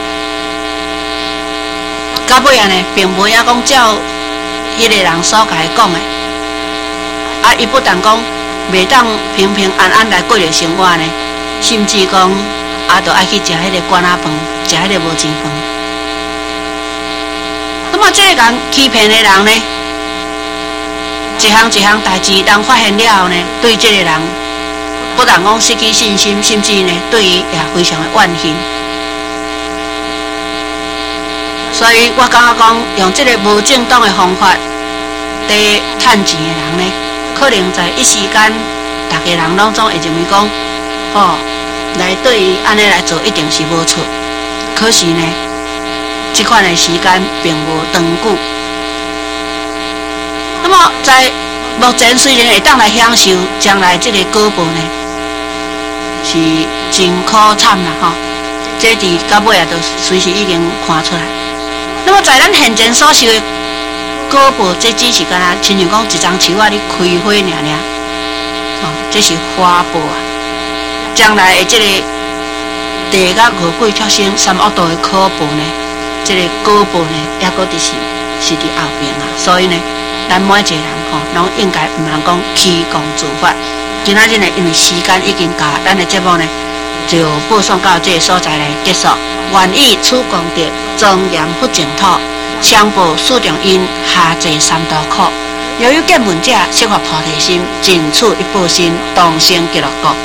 [SPEAKER 2] 到尾啊呢，并无影讲照迄个人所甲伊讲的，啊，伊不但讲袂当平平安安来过着生活呢，甚至讲啊，都爱去食迄个官仔饭，食迄个无钱饭。那么这个人欺骗的人呢，一项代志当发现了后呢，对这个人不但讲失去信心，甚至呢对伊也非常的怨恨。所以我感觉讲，用这个无正当的方法在趁钱的人呢，可能在一时间，大家人拢总会认为讲，来对于安尼来做一定是无错。可是呢，这款的时间并无长久。那么在目前虽然会当来享受，将来这个果报呢，是真可惨啦吼。这伫到尾啊，就随时已经看出来。那么在咱现前所受的果报，这只是敢若亲像讲一丛树啊，你开花尔尔，这是花报啊。将来的这个地甲五鬼出生三恶道的苦报呢，这个果报呢，也搁是伫后边啊。所以呢，咱每一个人拢应该唔通讲欺公自法。今仔日呢，因为时间已经到，咱的节目呢就播送到这个所在呢结束。愿以此功德，庄严佛净土，常报四重因，下济三途苦。由于见闻者悉发菩提心，尽此一报身，同生极乐国。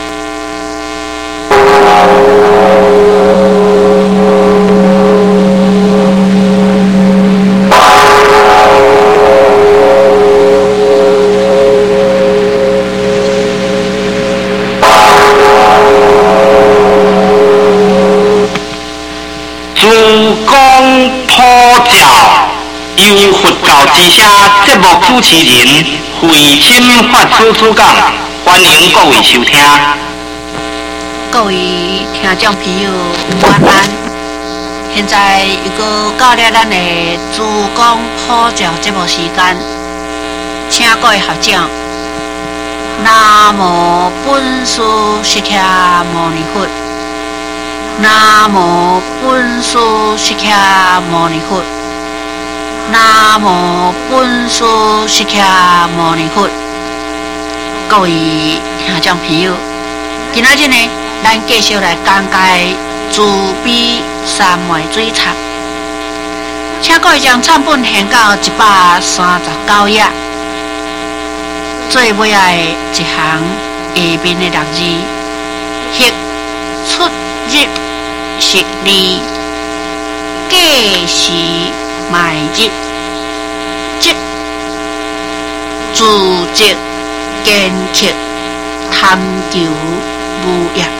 [SPEAKER 1] 诸公普照，由佛教之声节目主持人慧清法师主讲，欢迎各位收听。
[SPEAKER 2] 各位听众朋友，晚安。现在又搁到了咱的诸公普照节目时间，请各位学长，南无本师释迦牟尼佛。南无本师释迦牟尼佛，南无本师释迦牟尼佛。各位听众朋友，今仔日呢，咱继续来讲解慈悲三昧水忏，请各位将忏本献到139页，最尾的一行下面的6字：迄出入实利，假时卖日，即自责坚决，贪求无业。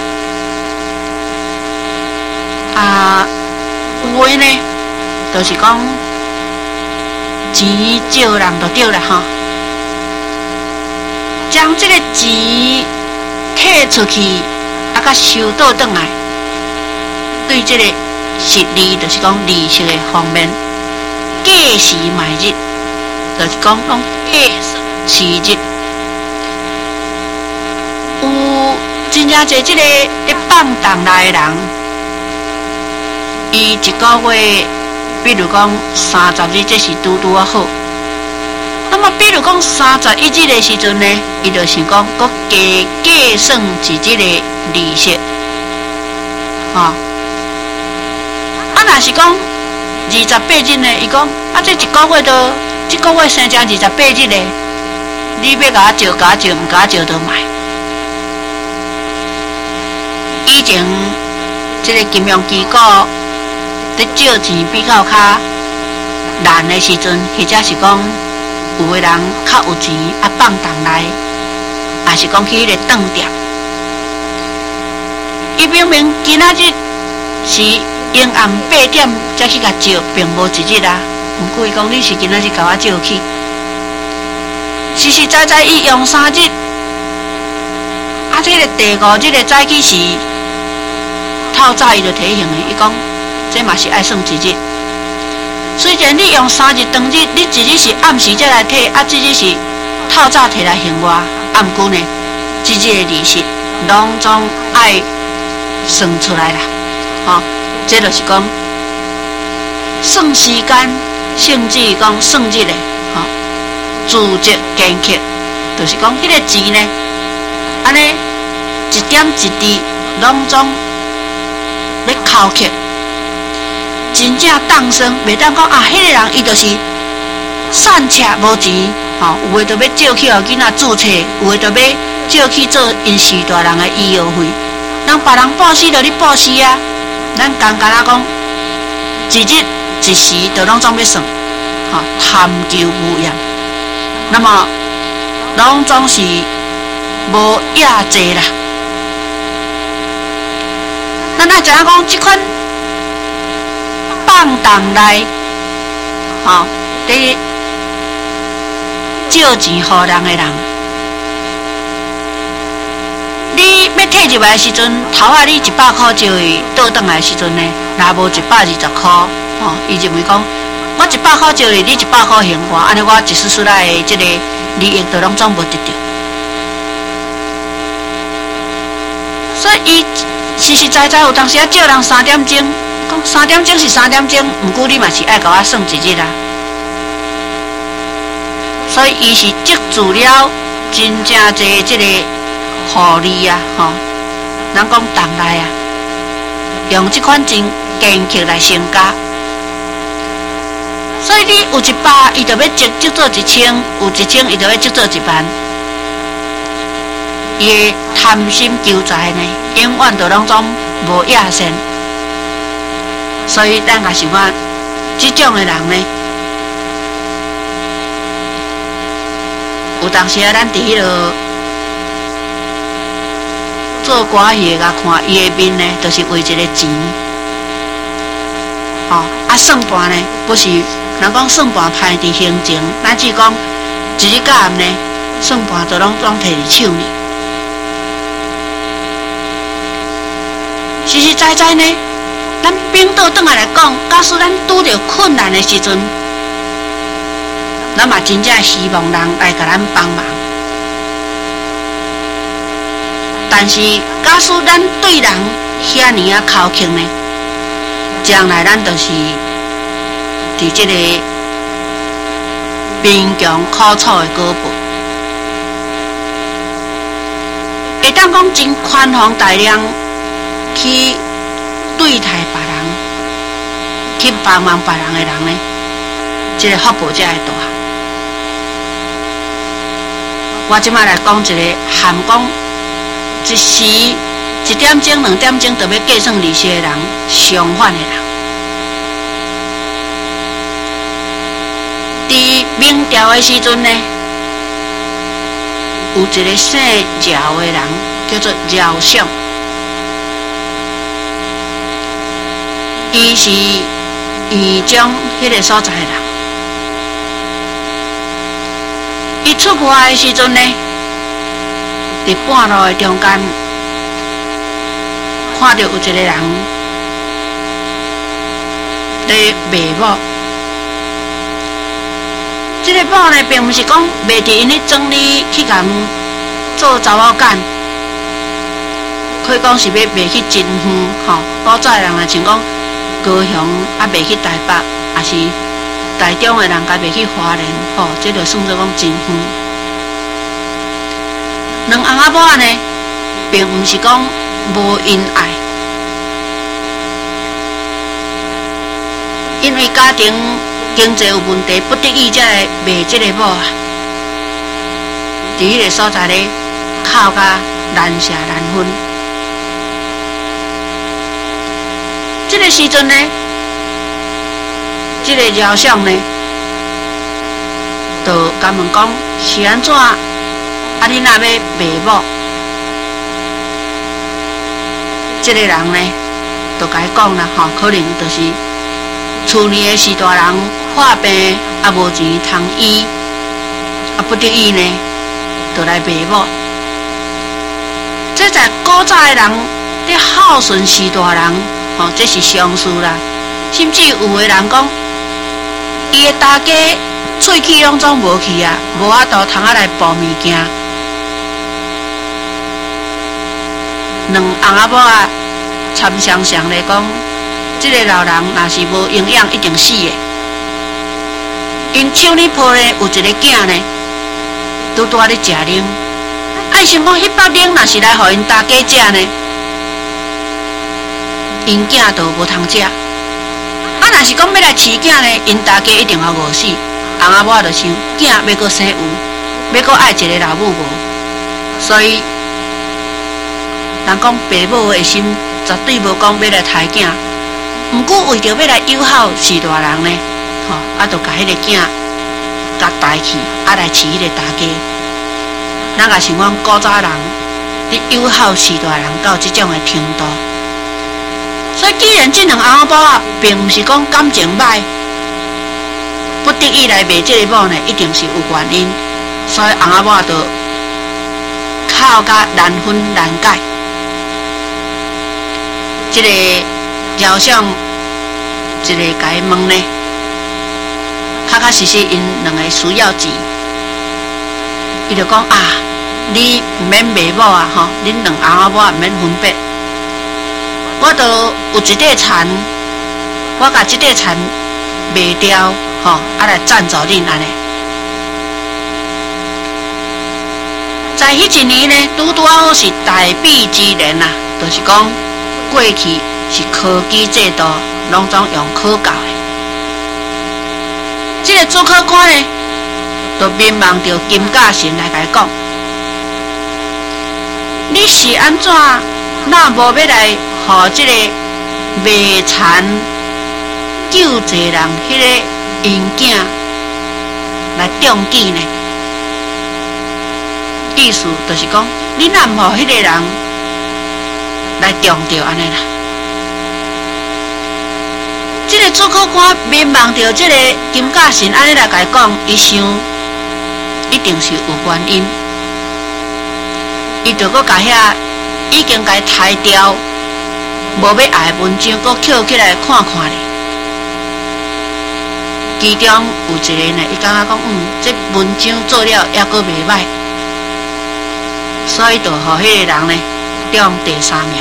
[SPEAKER 2] 有诶呢，就是讲钱少人就对了哈，将这个钱摕出去，甲收倒转来。对这个实利，就是讲利息的方面，假时卖日，就是讲拢假时日。有真正侪这个咧放荡来的人，伊一个月，比如讲30日，这是拄啊好。那么，比如讲31日的时阵呢，伊就想讲，佮加算一日的利息，若是讲28日呢，伊讲这一个月都这个月生正28日呢，你要甲我借，甲我借，唔甲我借都卖。以前这个金融机构在借钱比较较难的时阵，或者是讲有的人较有钱放荡来，也是讲去迄个饭店，伊明明今仔日是阴暗8点才去甲借，并无一日啊。毋过伊讲你是今仔日甲我借去，实实在在伊用3日，这个第5日的早起时，透早伊就提醒的，伊讲这嘛是爱算一日。虽然你用3日当日，你一日是暗时才来摕，这日是透早摕来还我，毋过呢，这日的利息拢总爱算出来啦。 这就是讲算时间，甚至讲算日的，自责坚刻，就是讲迄个钱呢，安尼一点一滴拢总要抠刻，真正当生，袂当讲啊，迄个人伊就是散车无钱，有诶就要借去互囡仔注册，有诶就要借去做因时大人诶医药费，人别人报死就你报死啊，咱刚刚讲一日一时就拢总要算，贪求无厌，那么拢总是无野济啦。咱爱知影讲即款放荡内，伫借钱互人的人，你要摕入来的时阵，头仔你100块借伊，倒转来的时阵呢，若无120块，伊认为讲我100块借你，你100块还我，安尼我一丝丝来的即个利益都拢总无得到。所以伊实实在在有当时啊借人3点钟，讲3点钟是3点钟，毋过你嘛是爱甲我算一日啊。所以伊是积聚了真正侪即个互利啊，咱讲当来啊，用即款真坚刻来成家。所以你有100，伊就要积做1000；有1000，伊就要积做1万。伊的贪心求财呢，永远都拢总无野线。所以咱也想看，即种的人呢，有当时啊，咱伫迄落做歌戏啊，看伊的面呢，就是为一个钱。算盘呢，不是人讲算盘歹伫行情，咱只讲一日到暗呢，算盘都拢摕伫手里。实实在在呢，咱反倒转来讲，假使咱拄着困难的时阵，咱嘛真正希望人来甲咱帮忙。但是假使咱对人遐尼啊苛刻呢，将来咱就是伫这个贫穷苦楚的果报，会当讲真宽宏大量去对待别人，去帮忙别人的人呢，这个福报才会大。我即摆来讲一个含讲一时1点钟、2点钟就要计算利息的人，相反的人。伫明朝的时阵呢，有一个姓饶的人，叫做饶相。伊是豫章迄个所在的人。伊出外的时阵呢，伫半路的中间，看到有一个人在卖某。这个某呢，并不是讲卖伫因咧庄里去共做查某干，可以讲是要卖去真远，古早的人啊，像讲高雄啊，卖去台北，也是台中的人家卖去花莲，这就算做讲真远。两翁仔某呢，并不是讲无恩爱，因为家庭经济有问题，不得已才来卖这个某啊。伫迄个所在咧，靠甲难舍难分。这个时阵呢，这个饶相呢，就甲问讲是安怎？啊，你若要卖某？这个人呢，就甲伊讲啦，可能就是厝里的时大人破病，啊无钱通医，啊不得已呢，就来卖某。这在古早的人咧孝顺时大人，这是常事啦。甚至有的人讲，伊的大家喙齿拢总无去啊，无法度通来补物件。两翁仔某啊， 参详详咧讲，即个老人若是无营养，一定死的。因手里抱咧有一个囝呢，拄拄咧食奶。爱想讲，迄包奶若是来互因大家食呢，因囝就无通食。若是讲要来饲囝呢，因大家一定要饿死。翁仔某就想，囝要阁生有，要阁爱一个老母无，所以人讲爸母的心绝对无讲要来杀囝，毋过为着要来友好是大人呢，就甲迄个囝甲带去，来饲迄个大家。咱也想讲古早人，你友好是大人到即种的程度。所以，既然这两翁仔某啊，并不是讲感情歹，不得已来卖这个某呢，一定是有原因。所以，翁仔某就靠甲难分难解。这个姚相，一个甲伊问呢，确实实因两个需要钱，伊就讲啊，你唔免卖某啊，恁两翁仔某唔免分别。我都有一块田，我甲这块田卖掉，来赞助恁安尼。在迄一年呢，拄好是大比之年呐，就是讲过去是科举制度，拢总用考教的。这个主考官呢，就面望着金甲神来甲伊讲：你是安怎？那无要来？这个卖田救一个人，迄个因囝来中计呢？意思就是讲，你若唔互迄个人来中着安尼啦。这个主考官面望着这个金甲神安尼来甲伊讲，伊想一定是有原因，伊就搁甲遐已经甲伊抬掉。无要爱文章，阁捡起来看看咧。其中有一个呢，伊感觉讲，这文章做了还阁袂歹，所以就互迄个人呢中第3名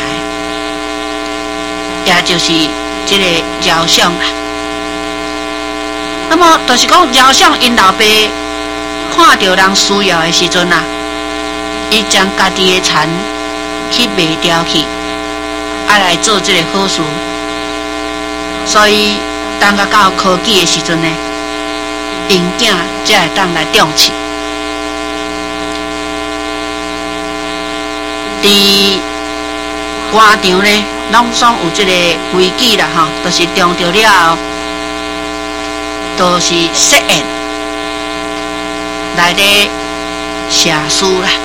[SPEAKER 2] 的，也就是这个姚相啦。那么就是讲，姚相因老爸看到人需要的时阵啊，伊将家己的田去卖掉去。来做这个好事，所以当到考举的时阵呢，因囝才会当来中试。伫官场呢，拢总有这个规矩啦，就是中着了后，都是设宴来咧写书啦。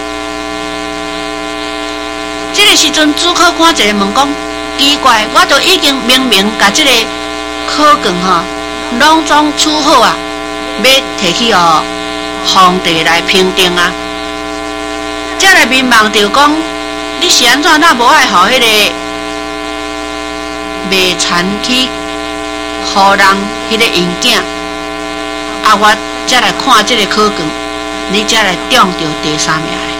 [SPEAKER 2] 这个时阵，主考官一个问讲：奇怪，我都已经明明甲这个考卷拢总处好啊，要摕去皇帝来评定啊。才来面望着讲，你是安怎那无爱互迄个卖田去互人迄个因囝？啊，我才来看这个考卷，你才来中着第3名的。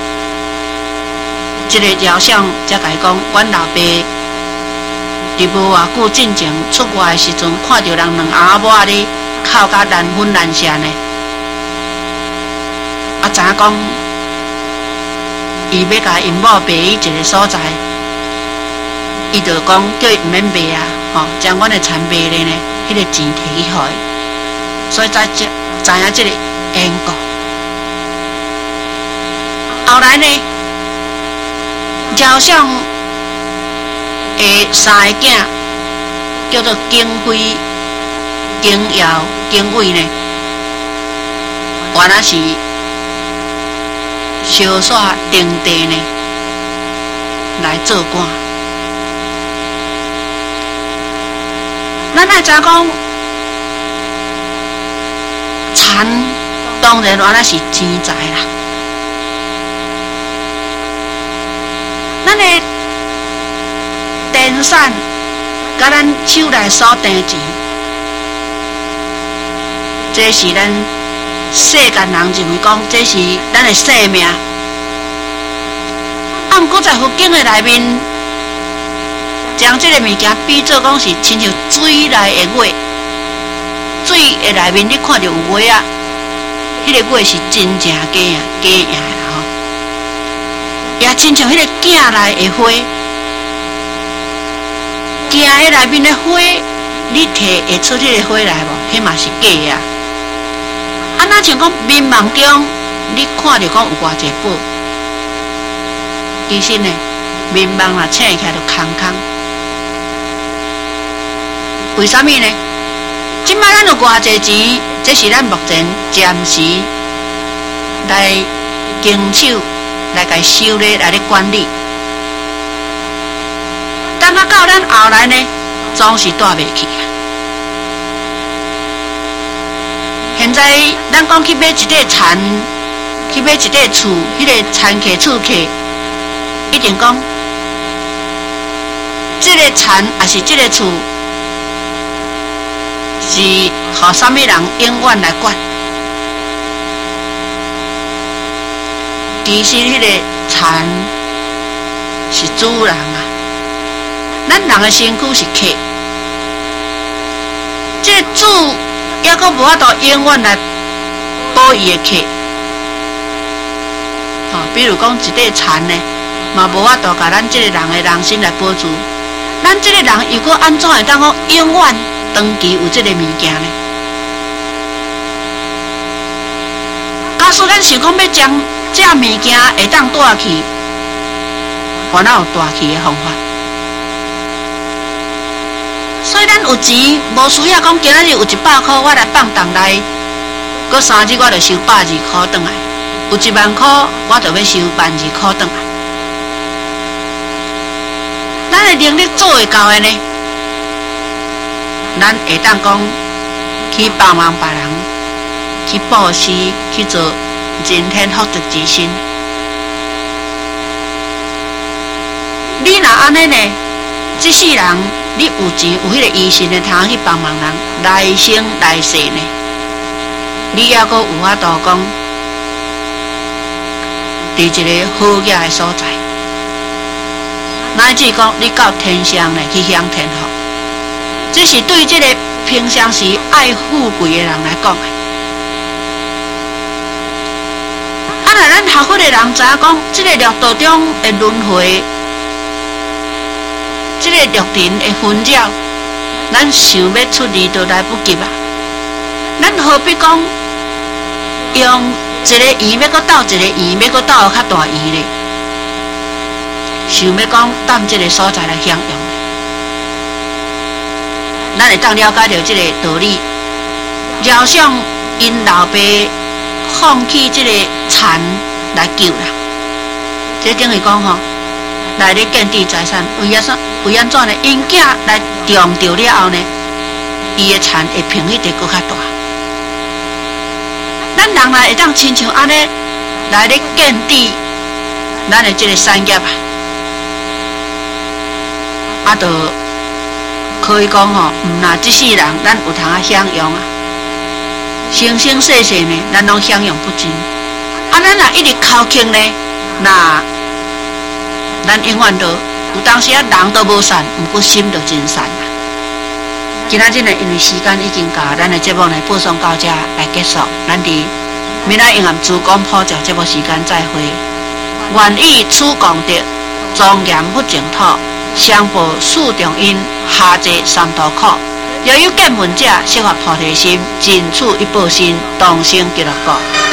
[SPEAKER 2] 这个姚相才甲伊讲，阮老爸伫无偌久进前出外的时阵，看到人两翁仔某仔咧哭甲难分难舍呢，知影讲，伊要甲因某陪伊一个所在，伊就讲叫伊毋免卖啊，将阮的田卖咧呢，迄个钱摕去互伊，所以才知影这个缘故。后来呢？姚相的3个囝叫做景辉、景尧、景伟呢，原来是小煞定地呢来做官。咱来知讲，田当然原来是钱财啦。咱的电sản，甲咱手内所赚钱，这是咱世间人认为讲，这是咱的生命。啊，毋过在佛经的内面， 将这个物件比作讲是亲像水内的月，水的内面你看到有月啊，迄个月是真正假啊，假样啦吼，也亲像迄个镜内的花，镜的内面的花，你摕会出这个花来无？迄嘛是假啊。啊，那像讲眠梦中，你看到讲有偌济宝，其实呢，眠梦若醒起来就空空。为什么呢？即摆咱有偌济钱，这是咱目前暂时来经手来甲收咧，来咧管理。等到到咱后来呢，总是带袂去啊。现在咱讲去买一块田，去买一块厝，迄个田客厝客，一定讲，这个田也是这个厝，是互什么人永远来管。其实迄个田是主人啊，咱人的身躯是客，这个主。抑阁无法度永远来保伊的客，比如讲一块田呢，嘛无法度甲咱这个人的人生来保住。咱这个人又阁安怎会当讲永远长期有这个物件呢？假使咱想讲要将这物件会当带去，我哪有带去的方法？所以咱有钱，无需要讲今仔日有100块，我来放档来，过3日我就收120块转来；有1万块，我就要收12000块转来。咱的能力做会到的呢？咱会当讲去帮忙别人，去布施，去做人天福德之心。你若安尼呢？这世人，你有钱有迄个医生的通去帮忙人，来生来世呢，你还阁有法度讲，伫一个好野的所在，乃至讲你到天上呢去享天福，这是对这个平常时爱富贵的人来讲的。啊，若咱学佛的人知影讲，这个六道中的轮回。这个六尘的纷扰，咱想要出离都来不及啊！咱何必讲用一个圆要搁斗一个圆，要搁斗较大圆咧？想要讲当这个所在来享用，咱会当了解到这个道理，了想因老爸放弃这个田来救人，这等于讲吼。来咧建立财产，为安怎呢？因囝来种着了后呢，伊的田会平迄个搁较大。咱人来会当亲像安尼来咧建立咱的这个产业啊，就可以讲吼，毋那这世人咱有通享用啊，生生世世呢，咱拢享用不尽。啊，咱若一直靠轻呢，那咱永远都有当时啊，人都无善，毋过心就真善啦。今仔日呢，因为时间已经到，咱的节目呢播送到这来结束。咱伫明仔永安主讲普照节目时间再会。愿以此功德，庄严不净土，上报四重因，下济三途苦。若有见闻者，悉发菩提心，尽此一报身，同生极乐国。